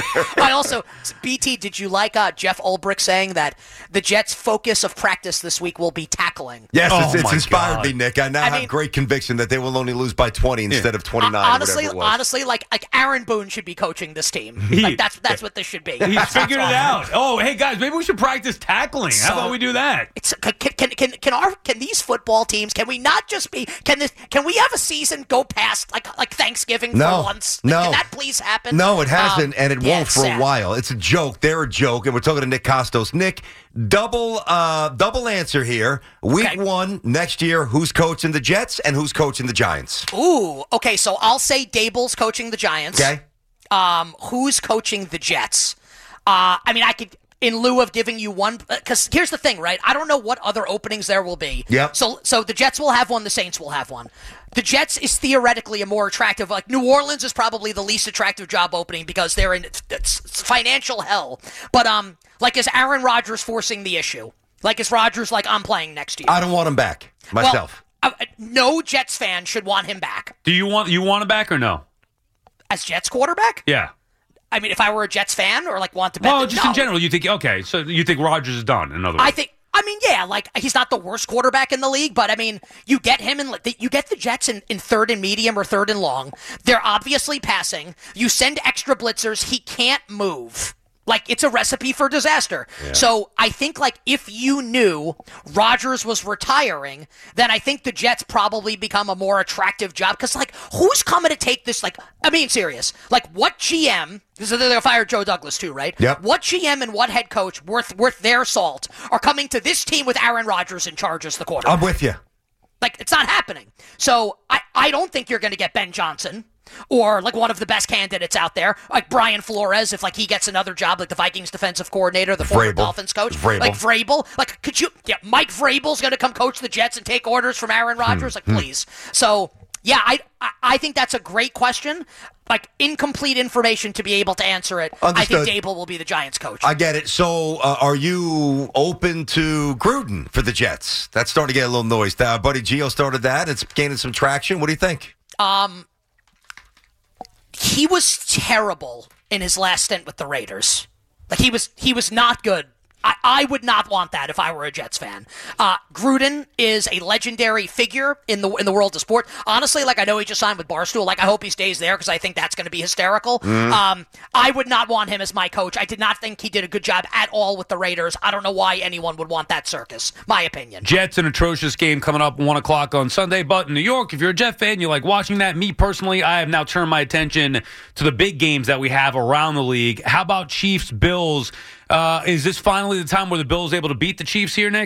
I also, B T, did you like uh, Jeff Ulbrich saying that the Jets' focus of practice this week will be tackling? Yes, Oh, it's, it's my inspired God. me, Nick. I now I have mean- great conviction that they will only lose by twenty instead of twenty-nine. Uh, honestly, whatever it was. honestly, like like Aaron Boone should be coaching this team. He- Like that's that's what this should be. He's That's figured it awesome. out. Oh, hey guys, maybe we should practice tackling. How So- about we do that? It's can, can can can our can these football teams can we not just be can this can we have a season go past like like Thanksgiving No, for once? Like, no. can that please happen? No, it hasn't, Um, and it yeah, won't it's for sad. a while. It's a joke. They're a joke, and we're talking to Nick Costos. Nick, double uh, double answer here. Week Okay. one next year, who's coaching the Jets and who's coaching the Giants? Ooh, okay, so I'll say Dable's coaching the Giants. Okay. Um, who's coaching the Jets? Uh, I mean, I could, in lieu of giving you one, because here's the thing, right? I don't know what other openings there will be. Yep. So, so the Jets will have one. The Saints will have one. The Jets is theoretically a more attractive. Like New Orleans is probably the least attractive job opening because they're in it's, it's financial hell. But um, like is Aaron Rodgers forcing the issue? Like is Rodgers like I'm playing next year? I don't want him back myself. Well, uh, no Jets fan should want him back Do you want you want him back or no? as Jets quarterback. Yeah. I mean, if I were a Jets fan or like want to bet, Well, that- just no. in general, you think okay? So you think Rodgers is done? In other words, I think. I mean, yeah, like he's not the worst quarterback in the league, but I mean, you get him in, you get the Jets in, in third and medium or third and long. They're obviously passing. You send extra blitzers. He can't move. Like it's a recipe for disaster. So I think like if you knew Rodgers was retiring, then I think the Jets probably become a more attractive job. Because like who's coming to take this? Like I mean, serious. Like what G M? So they'll fire Joe Douglas too, right? Yep. What G M and what head coach worth worth their salt are coming to this team with Aaron Rodgers in charge as the quarterback? I'm with you. Like it's not happening. So I I don't think you're going to get Ben Johnson. Or like one of the best candidates out there, like Brian Flores, if like he gets another job, like the Vikings defensive coordinator, the former Vrabel. Dolphins coach, Vrabel. like Vrabel, like could you? Yeah, Mike Vrabel's going to come coach the Jets and take orders from Aaron Rodgers, like please. So yeah, I, I I think that's a great question. Like incomplete information to be able to answer it. Understood. I think Dable will be the Giants coach. I get it. So, uh, are you open to Gruden for the Jets? That's starting to get a little noise. Uh, buddy Gio started that. It's gaining some traction. What do you think? Um, he was terrible in his last stint with the Raiders. Like he was, he was not good. I, I would not want that if I were a Jets fan. Uh, Gruden is a legendary figure in the in the world of sport. Honestly, like I know he just signed with Barstool. Like I hope he stays there because I think that's going to be hysterical. Mm. Um, I would not want him as my coach. I did not think he did a good job at all with the Raiders. I don't know why anyone would want that circus. My opinion. Jets, an atrocious game coming up one o'clock on Sunday. But in New York, if you're a Jet fan, you like watching that. Me personally, I have now turned my attention to the big games that we have around the league. How about Chiefs, Bills? Uh, is this finally the time where the Bills able to beat the Chiefs here, Nick?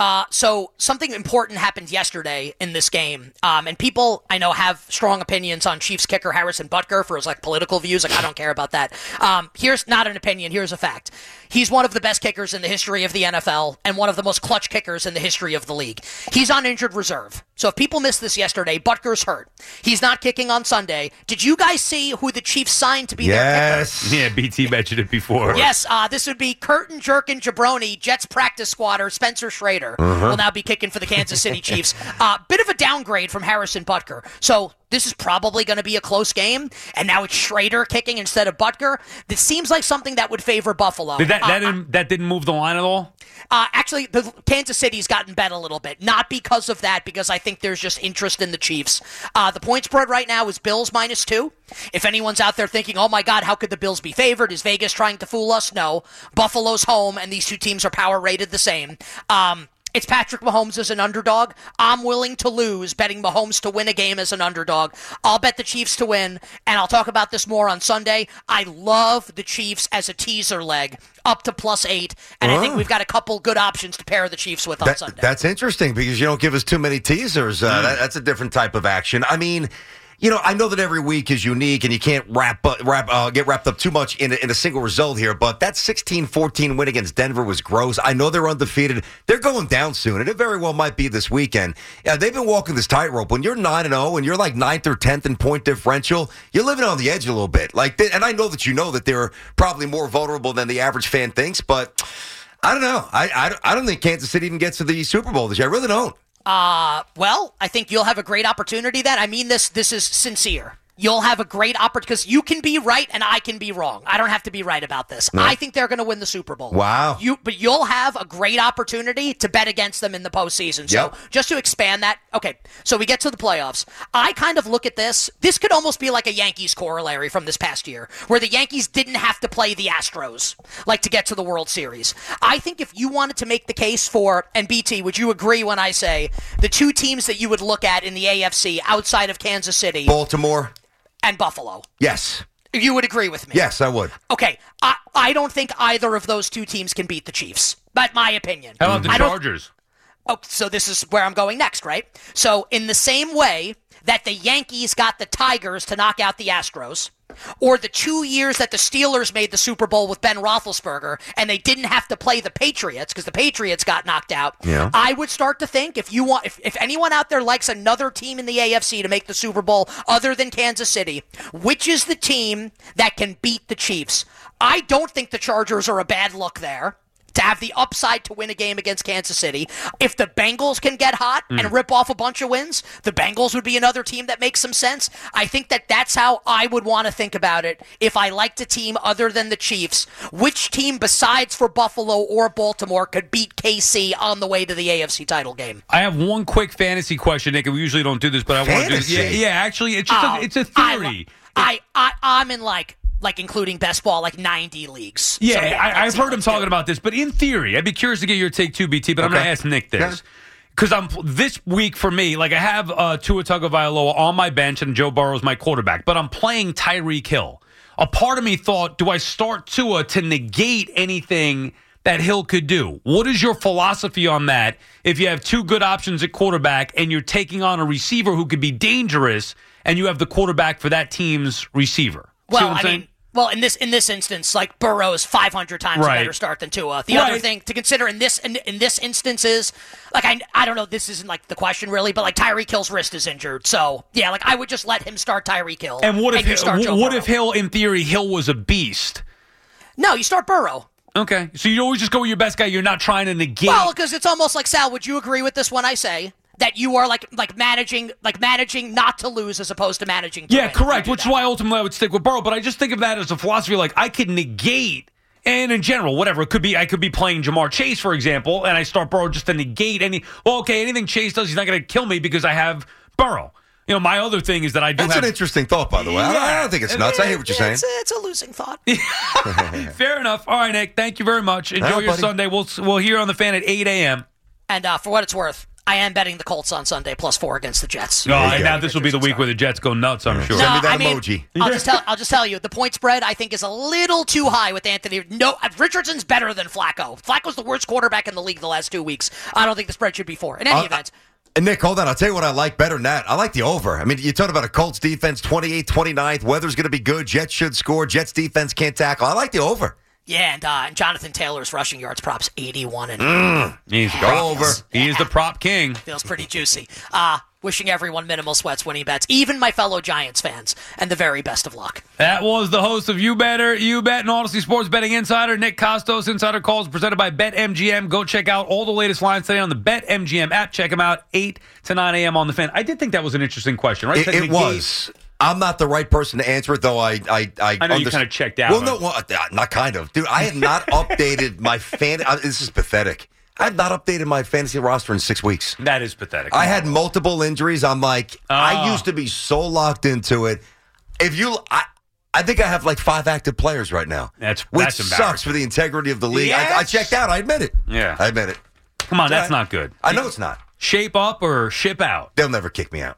Uh, so something important happened yesterday in this game, um, and people I know have strong opinions on Chiefs kicker Harrison Butker for his like political views. Like I don't care about that. Um, here's not an opinion. Here's a fact. He's one of the best kickers in the history of the N F L and one of the most clutch kickers in the history of the league. He's on injured reserve. So if people missed this yesterday, Butker's hurt. He's not kicking on Sunday. Did you guys see who the Chiefs signed to be yes. their kicker? Yeah, B T mentioned it before. Yes, uh, this would be Curtin Jerkin Jabroni, Jets practice squatter Spencer Schrader Uh-huh. will now be kicking for the Kansas City Chiefs. Uh, bit of a downgrade from Harrison Butker. So this is probably going to be a close game, and now it's Schrader kicking instead of Butker. This seems like something that would favor Buffalo. Did that, Uh, that, didn't, that didn't move the line at all? Uh, actually, the Kansas City's gotten bet a little bit. Not because of that, because I think there's just interest in the Chiefs. Uh, the point spread right now is Bills minus two. If anyone's out there thinking, oh my God, how could the Bills be favored? Is Vegas trying to fool us? No. Buffalo's home, and these two teams are power rated the same. Um, It's Patrick Mahomes as an underdog. I'm willing to lose betting Mahomes to win a game as an underdog. I'll bet the Chiefs to win, and I'll talk about this more on Sunday. I love the Chiefs as a teaser leg up to plus eight, and oh. I think we've got a couple good options to pair the Chiefs with on that, Sunday. That's interesting because you don't give us too many teasers. Uh, Mm. that, that's a different type of action. I mean, you know, I know that every week is unique and you can't wrap up, wrap, uh, get wrapped up too much in a, in a single result here, but that sixteen fourteen win against Denver was gross. I know they're undefeated. They're going down soon, and it very well might be this weekend. Yeah, they've been walking this tightrope. When you're nine and oh and you're like ninth or tenth in point differential, you're living on the edge a little bit. Like, they, And I know that you know that they're probably more vulnerable than the average fan thinks, but I don't know. I, I, I don't think Kansas City even gets to the Super Bowl this year. I really don't. Uh, well, I think you'll have a great opportunity then. I mean this, this is sincere. You'll have a great opportunity because you can be right and I can be wrong. I don't have to be right about this. No. I think they're going to win the Super Bowl. Wow. You, but you'll have a great opportunity to bet against them in the postseason. So Yep. just to expand that, okay, so we get to the playoffs. I kind of look at this. This could almost be like a Yankees corollary from this past year where the Yankees didn't have to play the Astros like to get to the World Series. I think if you wanted to make the case for, and B T, would you agree when I say the two teams that you would look at in the A F C outside of Kansas City Baltimore and Buffalo? Yes. You would agree with me? Yes, I would. Okay, I, I don't think either of those two teams can beat the Chiefs. But my opinion. How about the I don't- Chargers? Oh, so this is where I'm going next, right? So in the same way that the Yankees got the Tigers to knock out the Astros, or the two years that the Steelers made the Super Bowl with Ben Roethlisberger and they didn't have to play the Patriots because the Patriots got knocked out, Yeah. I would start to think if you want, if, if anyone out there likes another team in the A F C to make the Super Bowl other than Kansas City, which is the team that can beat the Chiefs? I don't think the Chargers are a bad look there to have the upside to win a game against Kansas City. If the Bengals can get hot Mm. and rip off a bunch of wins, the Bengals would be another team that makes some sense. I think that that's how I would want to think about it if I liked a team other than the Chiefs. Which team besides for Buffalo or Baltimore could beat K C on the way to the A F C title game? I have one quick fantasy question, Nick, and we usually don't do this, but I want to do this. Yeah, Fantasy? yeah, actually, it's just Oh, a, it's a I theory. I, I, I'm in like, like including best ball, like ninety leagues. Yeah, So, I, I've let's see, heard him let's do talking it. about this, but in theory, I'd be curious to get your take too, B T. But I'm going to Okay. ask Nick Yeah. this because I'm this week for me. Like I have uh, Tua Tagovailoa on my bench and Joe Burrow's my quarterback, but I'm playing Tyreek Hill. A part of me thought, do I start Tua to negate anything that Hill could do? What is your philosophy on that? If you have two good options at quarterback and you're taking on a receiver who could be dangerous, and you have the quarterback for that team's receiver. See Well, what I'm I saying? mean, well, in this in this instance, like Burrow's five hundred times Right. a better start than Tua. The Right. other thing to consider in this in, in this instance is, like, I I don't know, this isn't like the question really, but like Tyreek Hill's wrist is injured, so yeah, like I would just let him start Tyreek Hill. And what if you Hill, start Joe what Burrow. if Hill, in theory, Hill was a beast? No, you start Burrow. Okay, so you always just go with your best guy. You're not trying to negate. Well, because it's almost like, Sal, would you agree with this when I say that you are like like managing like managing not to lose as opposed to managing to yeah, win? correct. You do Which is that. why ultimately I would stick with Burrow. But I just think of that as a philosophy. Like I could negate, and in general, whatever it could be, I could be playing Jamar Chase, for example, and I start Burrow just to negate any. Well, okay, anything Chase does, he's not going to kill me because I have Burrow. You know, my other thing is that I do That's have. an interesting thought, by the way. I don't- I don't think it's nuts. I hear what you're Yeah, saying. It's a, it's a losing thought. Fair enough. All right, Nick. Thank you very much. Enjoy All right, your buddy. Sunday. We'll we'll hear on the fan at eight a.m. And uh, for what it's worth, I am betting the Colts on Sunday plus four against the Jets. No, and now this will be the week where the Jets go nuts, I'm sure. No, Send me that I mean, emoji. I'll just tell. I'll just tell you, the point spread I think is a little too high with Anthony. No, Richardson's better than Flacco. Flacco's the worst quarterback in the league the last two weeks. I don't think the spread should be four. In any Uh, event. And Nick, hold on. I'll tell you what I like better than that. I like the over. I mean, you talked about a Colts defense, twenty-eighth, twenty-ninth. Weather's going to be good. Jets should score. Jets defense can't tackle. I like the over. Yeah, and, uh, and Jonathan Taylor's rushing yards props eighty-one and Mm. He's Go over. He is the prop king. Feels pretty juicy. Uh, wishing everyone minimal sweats winning bets, even my fellow Giants fans, and the very best of luck. That was the host of You Better, You Bet, and Odyssey Sports Betting Insider, Nick Costos. Insider Calls presented by BetMGM. Go check out all the latest lines today on the BetMGM app. Check them out, eight to nine a.m. on the Fan. I did think that was an interesting question, right? It, it was. I'm not the right person to answer it, though. I I I, I know underst- you kind of checked out. Well, no, well, uh, not kind of, dude. I had not updated my fan. Uh, this is pathetic. I have not updated my fantasy roster in six weeks. That is pathetic. I had multiple injuries. I'm like, Oh. I used to be so locked into it. If you, I, I think I have like five active players right now. That's which that's sucks embarrassing. for the integrity of the league. I, I Yes. checked out. I admit it. Yeah. I admit it. Come on, that's Right. not good. I know it's not. Shape up or ship out. They'll never kick me out.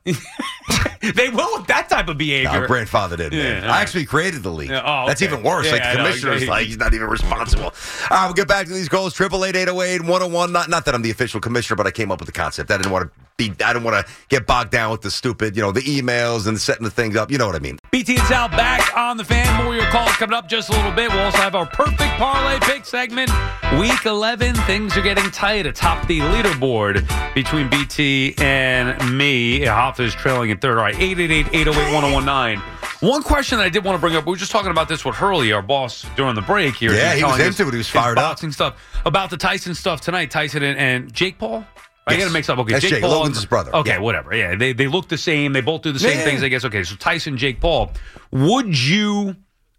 They will with that type of behavior. Our grandfather did, man. Yeah. I actually created the league. Yeah, oh, That's okay. even worse. Yeah, like I the know. commissioner's Yeah, like, he's not even responsible. All right, we'll get back to these goals. Triple eight eight oh eight one oh one. Not not that I'm the official commissioner, but I came up with the concept. I didn't want to be. I didn't want to get bogged down with the stupid, you know, the emails and setting the things up. You know what I mean? B T and Sal back on the Fan. More of your calls coming up just a little bit. We'll also have our perfect parlay pick segment. Week eleven, things are getting tight atop the leaderboard between B T and me. Hoff is trailing in third. All right, eight eight eight eight oh eight one oh one nine. One question that I did want to bring up, we were just talking about this with Hurley, our boss, during the break here. Yeah, he was telling into us it. He was his fired up. boxing stuff. About the Tyson stuff tonight, Tyson and, and Jake Paul? I Yes. got to mix up. Okay, That's Jake, Jake. Paul. Logan's his brother. Okay, Yeah. whatever. Yeah, they, they look the same. They both do the same Yeah. things, I guess. Okay, so Tyson, Jake Paul. Would you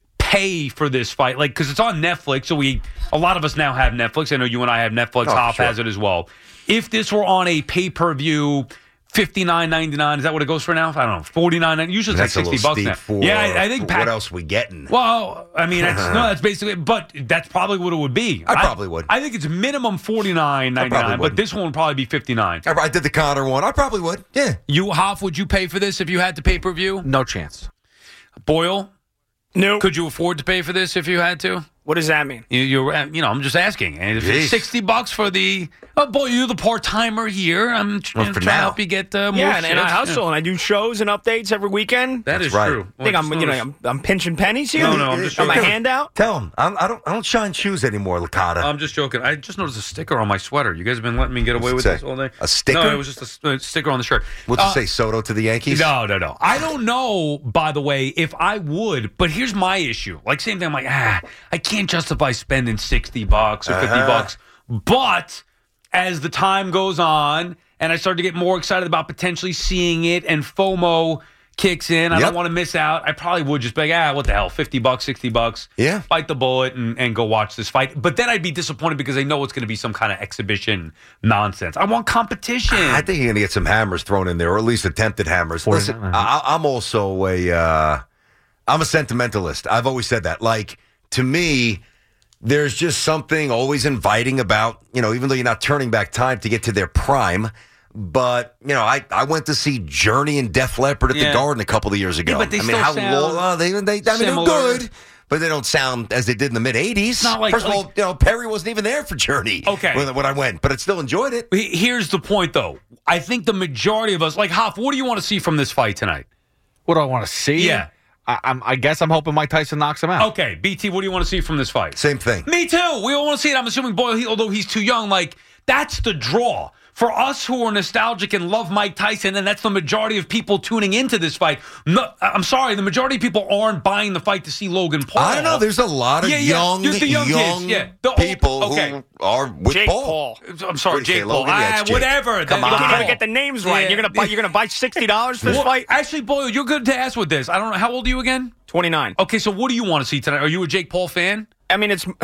pay for this fight? Like, because it's on Netflix, so we, a lot of us now have Netflix. I know you and I have Netflix. Oh, Hoff sure. has it as well. If this were on a pay-per-view, fifty-nine ninety-nine, is that what it goes for now? I don't know, forty-nine. Usually it's That's like a sixty little bucks steep now. for, yeah, I, I think for Pat, what else we getting? well, I mean, that's, no, that's basically, but that's probably what it would be. I probably would. I think it's minimum forty-nine I probably ninety-nine, but would. this one would probably be fifty-nine. I, I did the Connor one. I probably would. Yeah. You, Hoff, would you pay for this if you had to pay per view? No chance. Boyle, No. could you afford to pay for this if you had to? What does that mean? You, you're, you know, I'm just asking. And if Jeez. it's sixty bucks for the, oh boy, you're the part timer here. I'm tr- Well, trying for to now. help you get uh, more. Yeah, and, and I shifts. hustle Yeah. and I do shows and updates every weekend. That That's is right. true. I think Well, I'm, just you know, noticed- I'm, I'm pinching pennies here. No, no, I'm just Got my joking. hand out. Tell him. I, I don't. I don't shine shoes anymore, Licata. I'm just joking. I just noticed a sticker on my sweater. You guys have been letting me get away What's with it this say? all day. A sticker? No, it was just a s- a, sticker on the shirt. What's it Uh, say? Soto to the Yankees? No, no, no. I don't know, by the way, if I would, but here's my issue. Like, same thing. I'm like, ah, I can't justify spending sixty bucks or fifty Uh-huh. bucks. But as the time goes on and I start to get more excited about potentially seeing it and FOMO kicks in, I Yep. don't want to miss out. I probably would just be like, ah, what the hell, fifty bucks, sixty bucks. Yeah. Bite the bullet and, and go watch this fight. But then I'd be disappointed because I know it's going to be some kind of exhibition nonsense. I want competition. I think you're going to get some hammers thrown in there, or at least attempted hammers. Listen, I, I'm also a, uh, I'm a sentimentalist. I've always said that. Like, to me, there's just something always inviting about, you know, even though you're not turning back time to get to their prime. But, you know, I, I went to see Journey and Def Leppard at Yeah. the Garden a couple of years ago. Yeah, but they I mean, still how sound long? Uh, they, they, I mean, they're similar. good, but they don't sound as they did in the mid eighties. Not like- First of like- all, you know, Perry wasn't even there for Journey. Okay. when, when I went, but I still enjoyed it. He- Here's the point, though. I think the majority of us, like Hoff, what do you want to see from this fight tonight? What do I want to see? Yeah. I, I'm, I guess I'm hoping Mike Tyson knocks him out. Okay, B T, what do you want to see from this fight? Same thing. Me too. We all want to see it. I'm assuming Boyle, he, although he's too young, like, that's the draw. For us who are nostalgic and love Mike Tyson, and that's the majority of people tuning into this fight. No, I'm sorry, the majority of people aren't buying the fight to see Logan Paul. I don't know. There's a lot of Yeah, yeah. young, There's the young young kids, yeah. The old- people okay. who are with Jake Paul. Paul. I'm sorry, What do you say, Jake Paul. Logan? Yeah, it's Ah, Jake. whatever. Come The- on. You can't Paul. even get the names right. Yeah. You're gonna buy. You're gonna buy sixty dollars for this Well, fight. Actually, Boyle, you're good to ask with this. I don't know. How old are you again? Twenty-nine. Okay, so what do you want to see tonight? Are you a Jake Paul fan? I mean, it's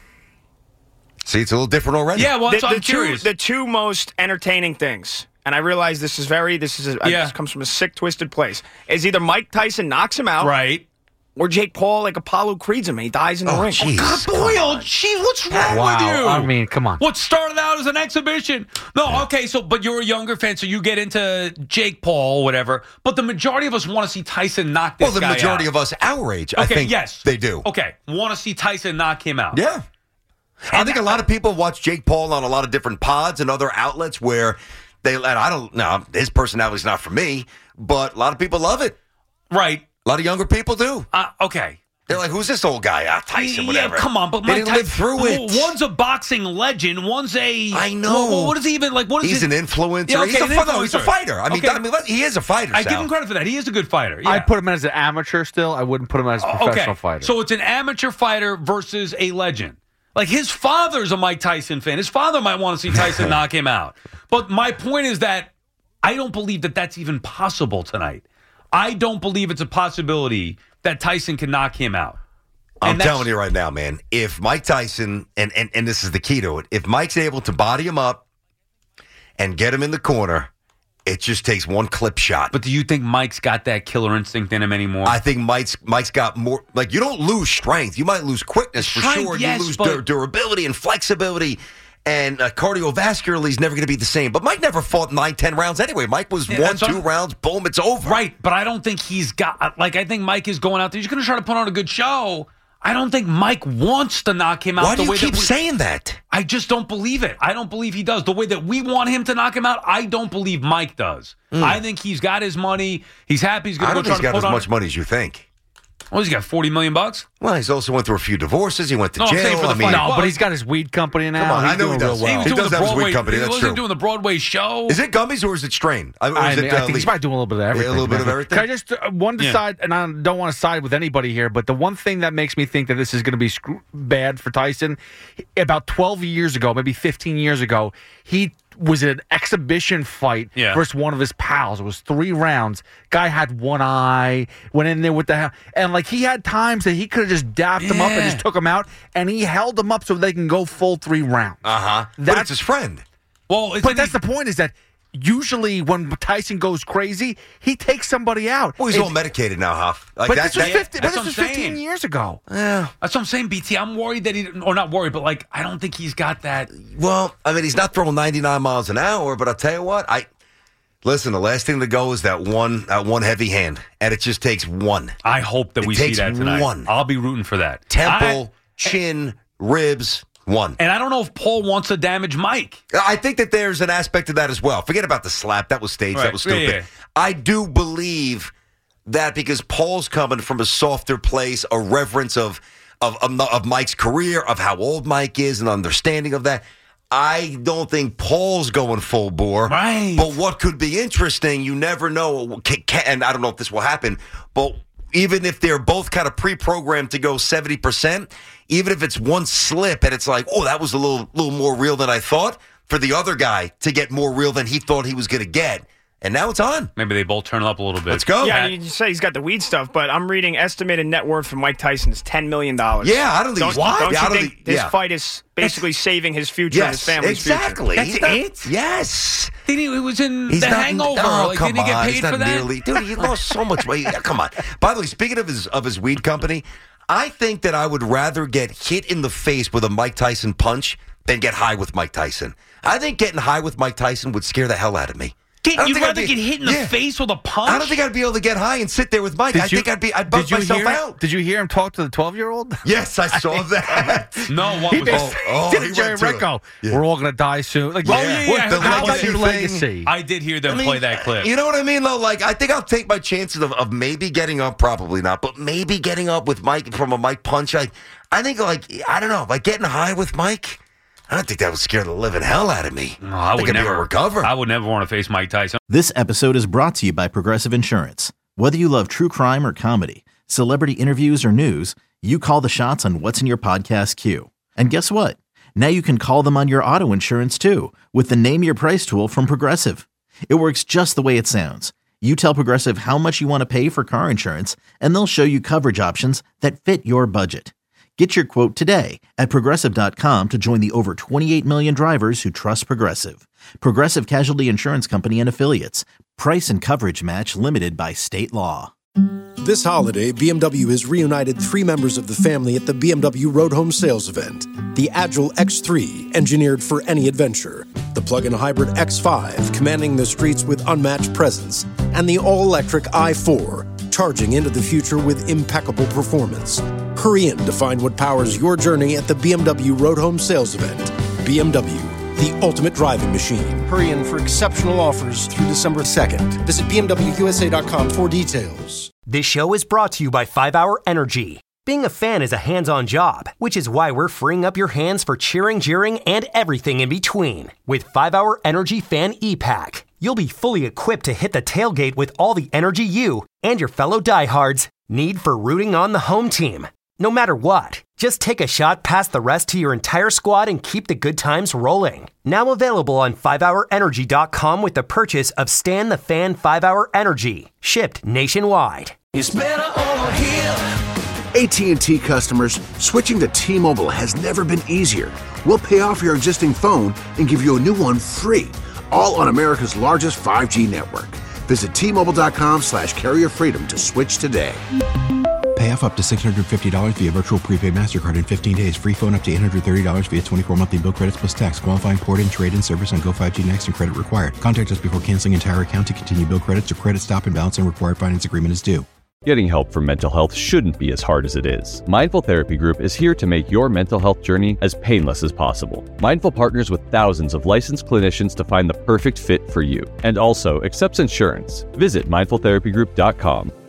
See, it's a little different already. Yeah, well, the, so the I'm two curious. the two most entertaining things. And I realize this is very. This is. A, Yeah. This comes from a sick, twisted place. Is either Mike Tyson knocks him out, Right. Or Jake Paul, like Apollo Creed's him and he dies in the Oh, ring. geez. God, boy, oh, gee, what's wrong Wow. with you? I mean, come on. What started out as an exhibition? No, okay, so, but you're a younger fan, so you get into Jake Paul, whatever. But the majority of us want to see Tyson knock this Well, the guy majority out. of us our age, I Okay, think yes. they do. Okay, want to see Tyson knock him out. Yeah. I think a lot of people watch Jake Paul on a lot of different pods and other outlets where they, and I don't know, his personality's not for me, but a lot of people love it. Right. A lot of younger people do. Uh, okay. They're like, who's this old guy? Ah, Tyson, whatever. Yeah, come on, but they Mike didn't Tyson, live through it. One's a boxing legend. One's a. I know. What, what is he even like? What is He's it? an influencer. Yeah, okay, he's, a, an fun- no, he's a influencer. fighter. I mean, Okay. I mean, he is a fighter. I Sal. give him credit for that. He is a good fighter. Yeah. I'd put him as an amateur still. I wouldn't put him as a professional okay. fighter. So it's an amateur fighter versus a legend. Like his father's a Mike Tyson fan. His father might want to see Tyson knock him out. But my point is that I don't believe that that's even possible tonight. I don't believe it's a possibility that Tyson can knock him out. I'm And that's- telling you right now, man, if Mike Tyson, and, and, and this is the key to it, if Mike's able to body him up and get him in the corner, it just takes one clip shot. But do you think Mike's got that killer instinct in him anymore? I think Mike's Mike's got more. Like, you don't lose strength. You might lose quickness for Strength, sure. yes, you lose but- dur- durability and flexibility. And uh, cardiovascularly is never going to be the same. But Mike never fought nine, ten rounds anyway. Mike was Yeah, one, that's what two I'm- rounds, boom, it's over. Right, but I don't think he's got, like, I think Mike is going out there. He's going to try to put on a good show. I don't think Mike wants to knock him out. Why the do you way keep that we, saying that? I just don't believe it. I don't believe he does. The way that we want him to knock him out, I don't believe Mike does. Mm. I think he's got his money. He's happy. He's going I to don't go try think he's to got put as on. much money as you think. Well, he's got forty million bucks. Well, he's also went through a few divorces. He went to No, I'm jail. saying for the I mean, fight. no, but he's got his weed company now. Come on, He's I know he doing real does. well. He was He doing does the have his weed Broadway. company, He that's wasn't true. doing the Broadway show. is it gummies or is it strain? Or is I, it, mean, I uh, think he's leaf? probably doing a little bit of everything. A little bit man. of everything? Can I just uh, one Yeah. decide, and I don't want to side with anybody here, but the one thing that makes me think that this is going to be screw- bad for Tyson, about twelve years ago, maybe fifteen years ago, he was in an exhibition fight Yeah. versus one of his pals. It was three rounds. Guy had one eye, went in there with the and like he had times that he could have just dapped him up and Yeah. just took him out, and he held him up so they can go full three rounds. Uh huh. But That's- it's his friend. Well, But that's the point is that usually when Tyson goes crazy, he takes somebody out. Well, he's It- all medicated now, Huff. Like but that, this was, that- fifty, but that's this what was I'm fifteen saying. years ago. Yeah. That's what I'm saying, B T. I'm worried that he, or not worried, but like, I don't think he's got that. Well, I mean, he's not throwing ninety-nine miles an hour, but I'll tell you what, I listen. The last thing to go is that one, that one heavy hand, and it just takes one. I hope that It we see takes that tonight. one. I'll be rooting for that. Temple, I- chin, ribs, one. and I don't know if Paul wants to damage Mike. I think that there's an aspect of that as well. Forget about the slap. That was staged. Right. That was Yeah, stupid. yeah. I do believe that because Paul's coming from a softer place, a reverence of, of, of, of Mike's career, of how old Mike is, and understanding of that. I don't think Paul's going full bore. Right. But what could be interesting, you never know. Can, can, and I don't know if this will happen, but even if they're both kind of pre-programmed to go seventy percent, even if it's one slip and it's like, oh, that was a little little more real than I thought, for the other guy to get more real than he thought he was going to get. And now it's on. Maybe they both turn it up a little bit. Let's go. Yeah, you say he's got the weed stuff, but I'm reading estimated net worth for Mike Tyson is ten million dollars. Yeah, I don't think he's- Don't, what? don't Yeah, I you don't think think- this yeah. fight is basically saving his future and his Yes, family's exactly. future? He's That's not- it? Yes. Didn't he, he was in He's The not, Hangover. Oh, like, come didn't he get on. paid He's not for that? nearly, dude, he lost so much weight. Yeah, come on. By the way, speaking of his of his weed company, I think that I would rather get hit in the face with a Mike Tyson punch than get high with Mike Tyson. I think getting high with Mike Tyson would scare the hell out of me. Get, I don't you'd think I'd rather be- get hit in the yeah. face with a punch? I don't think I'd be able to get high and sit there with Mike. Did I you- think I'd be I'd bump did you myself hear, out. Did you hear him talk to the twelve-year-old? Yes, I saw that. No, what He was did, that? Oh, he did he it, Jerry went to it. Recco. Yeah. We're all going to die soon. Like, Oh, yeah, yeah, what- I the- heard how that. about your Legacy thing. legacy? I did hear them I mean, play that clip. You know what I mean, though? Like, I think I'll take my chances of, of maybe getting up, probably not, but maybe getting up with Mike from a Mike punch. I, I think, like, I don't know, like getting high with Mike, I don't think that would scare the living hell out of me. No, I would think I'd be able never to recover. I would never want to face Mike Tyson. This episode is brought to you by Progressive Insurance. Whether you love true crime or comedy, celebrity interviews or news, you call the shots on what's in your podcast queue. And guess what? Now you can call them on your auto insurance too with the Name Your Price tool from Progressive. It works just the way it sounds. You tell Progressive how much you want to pay for car insurance, and they'll show you coverage options that fit your budget. Get your quote today at Progressive dot com to join the over twenty-eight million drivers who trust Progressive. Progressive Casualty Insurance Company and Affiliates. Price and coverage match limited by state law. This holiday, B M W has reunited three members of the family at the B M W Road Home Sales Event. The Agile X three, engineered for any adventure. The plug-in hybrid X five, commanding the streets with unmatched presence. And the all-electric i four, charging into the future with impeccable performance. Hurry in to find what powers your journey at the B M W Road Home Sales Event. B M W, the ultimate driving machine. Hurry in for exceptional offers through December second. Visit B M W U S A dot com for details. This show is brought to you by five hour Energy. Being a fan is a hands-on job, which is why we're freeing up your hands for cheering, jeering, and everything in between. With five hour Energy Fan E-Pack, you'll be fully equipped to hit the tailgate with all the energy you and your fellow diehards need for rooting on the home team. No matter what, just take a shot past the rest to your entire squad and keep the good times rolling. Now available on five hour energy dot com with the purchase of Stan the Fan five hour Energy, shipped nationwide. It's better over here. A T and T customers, switching to T-Mobile has never been easier. We'll pay off your existing phone and give you a new one free, all on America's largest five G network. Visit T Mobile dot com slash carrier freedom to switch today. Pay off up to six hundred fifty dollars via virtual prepaid MasterCard in fifteen days. Free phone up to eight hundred thirty dollars via twenty-four monthly bill credits plus tax. Qualifying port and trade-in service on Go five G Next and credit required. Contact us before canceling entire account to continue bill credits or credit stop and balance and required finance agreement is due. Getting help for mental health shouldn't be as hard as it is. Mindful Therapy Group is here to make your mental health journey as painless as possible. Mindful partners with thousands of licensed clinicians to find the perfect fit for you and also accepts insurance. Visit mindful therapy group dot com.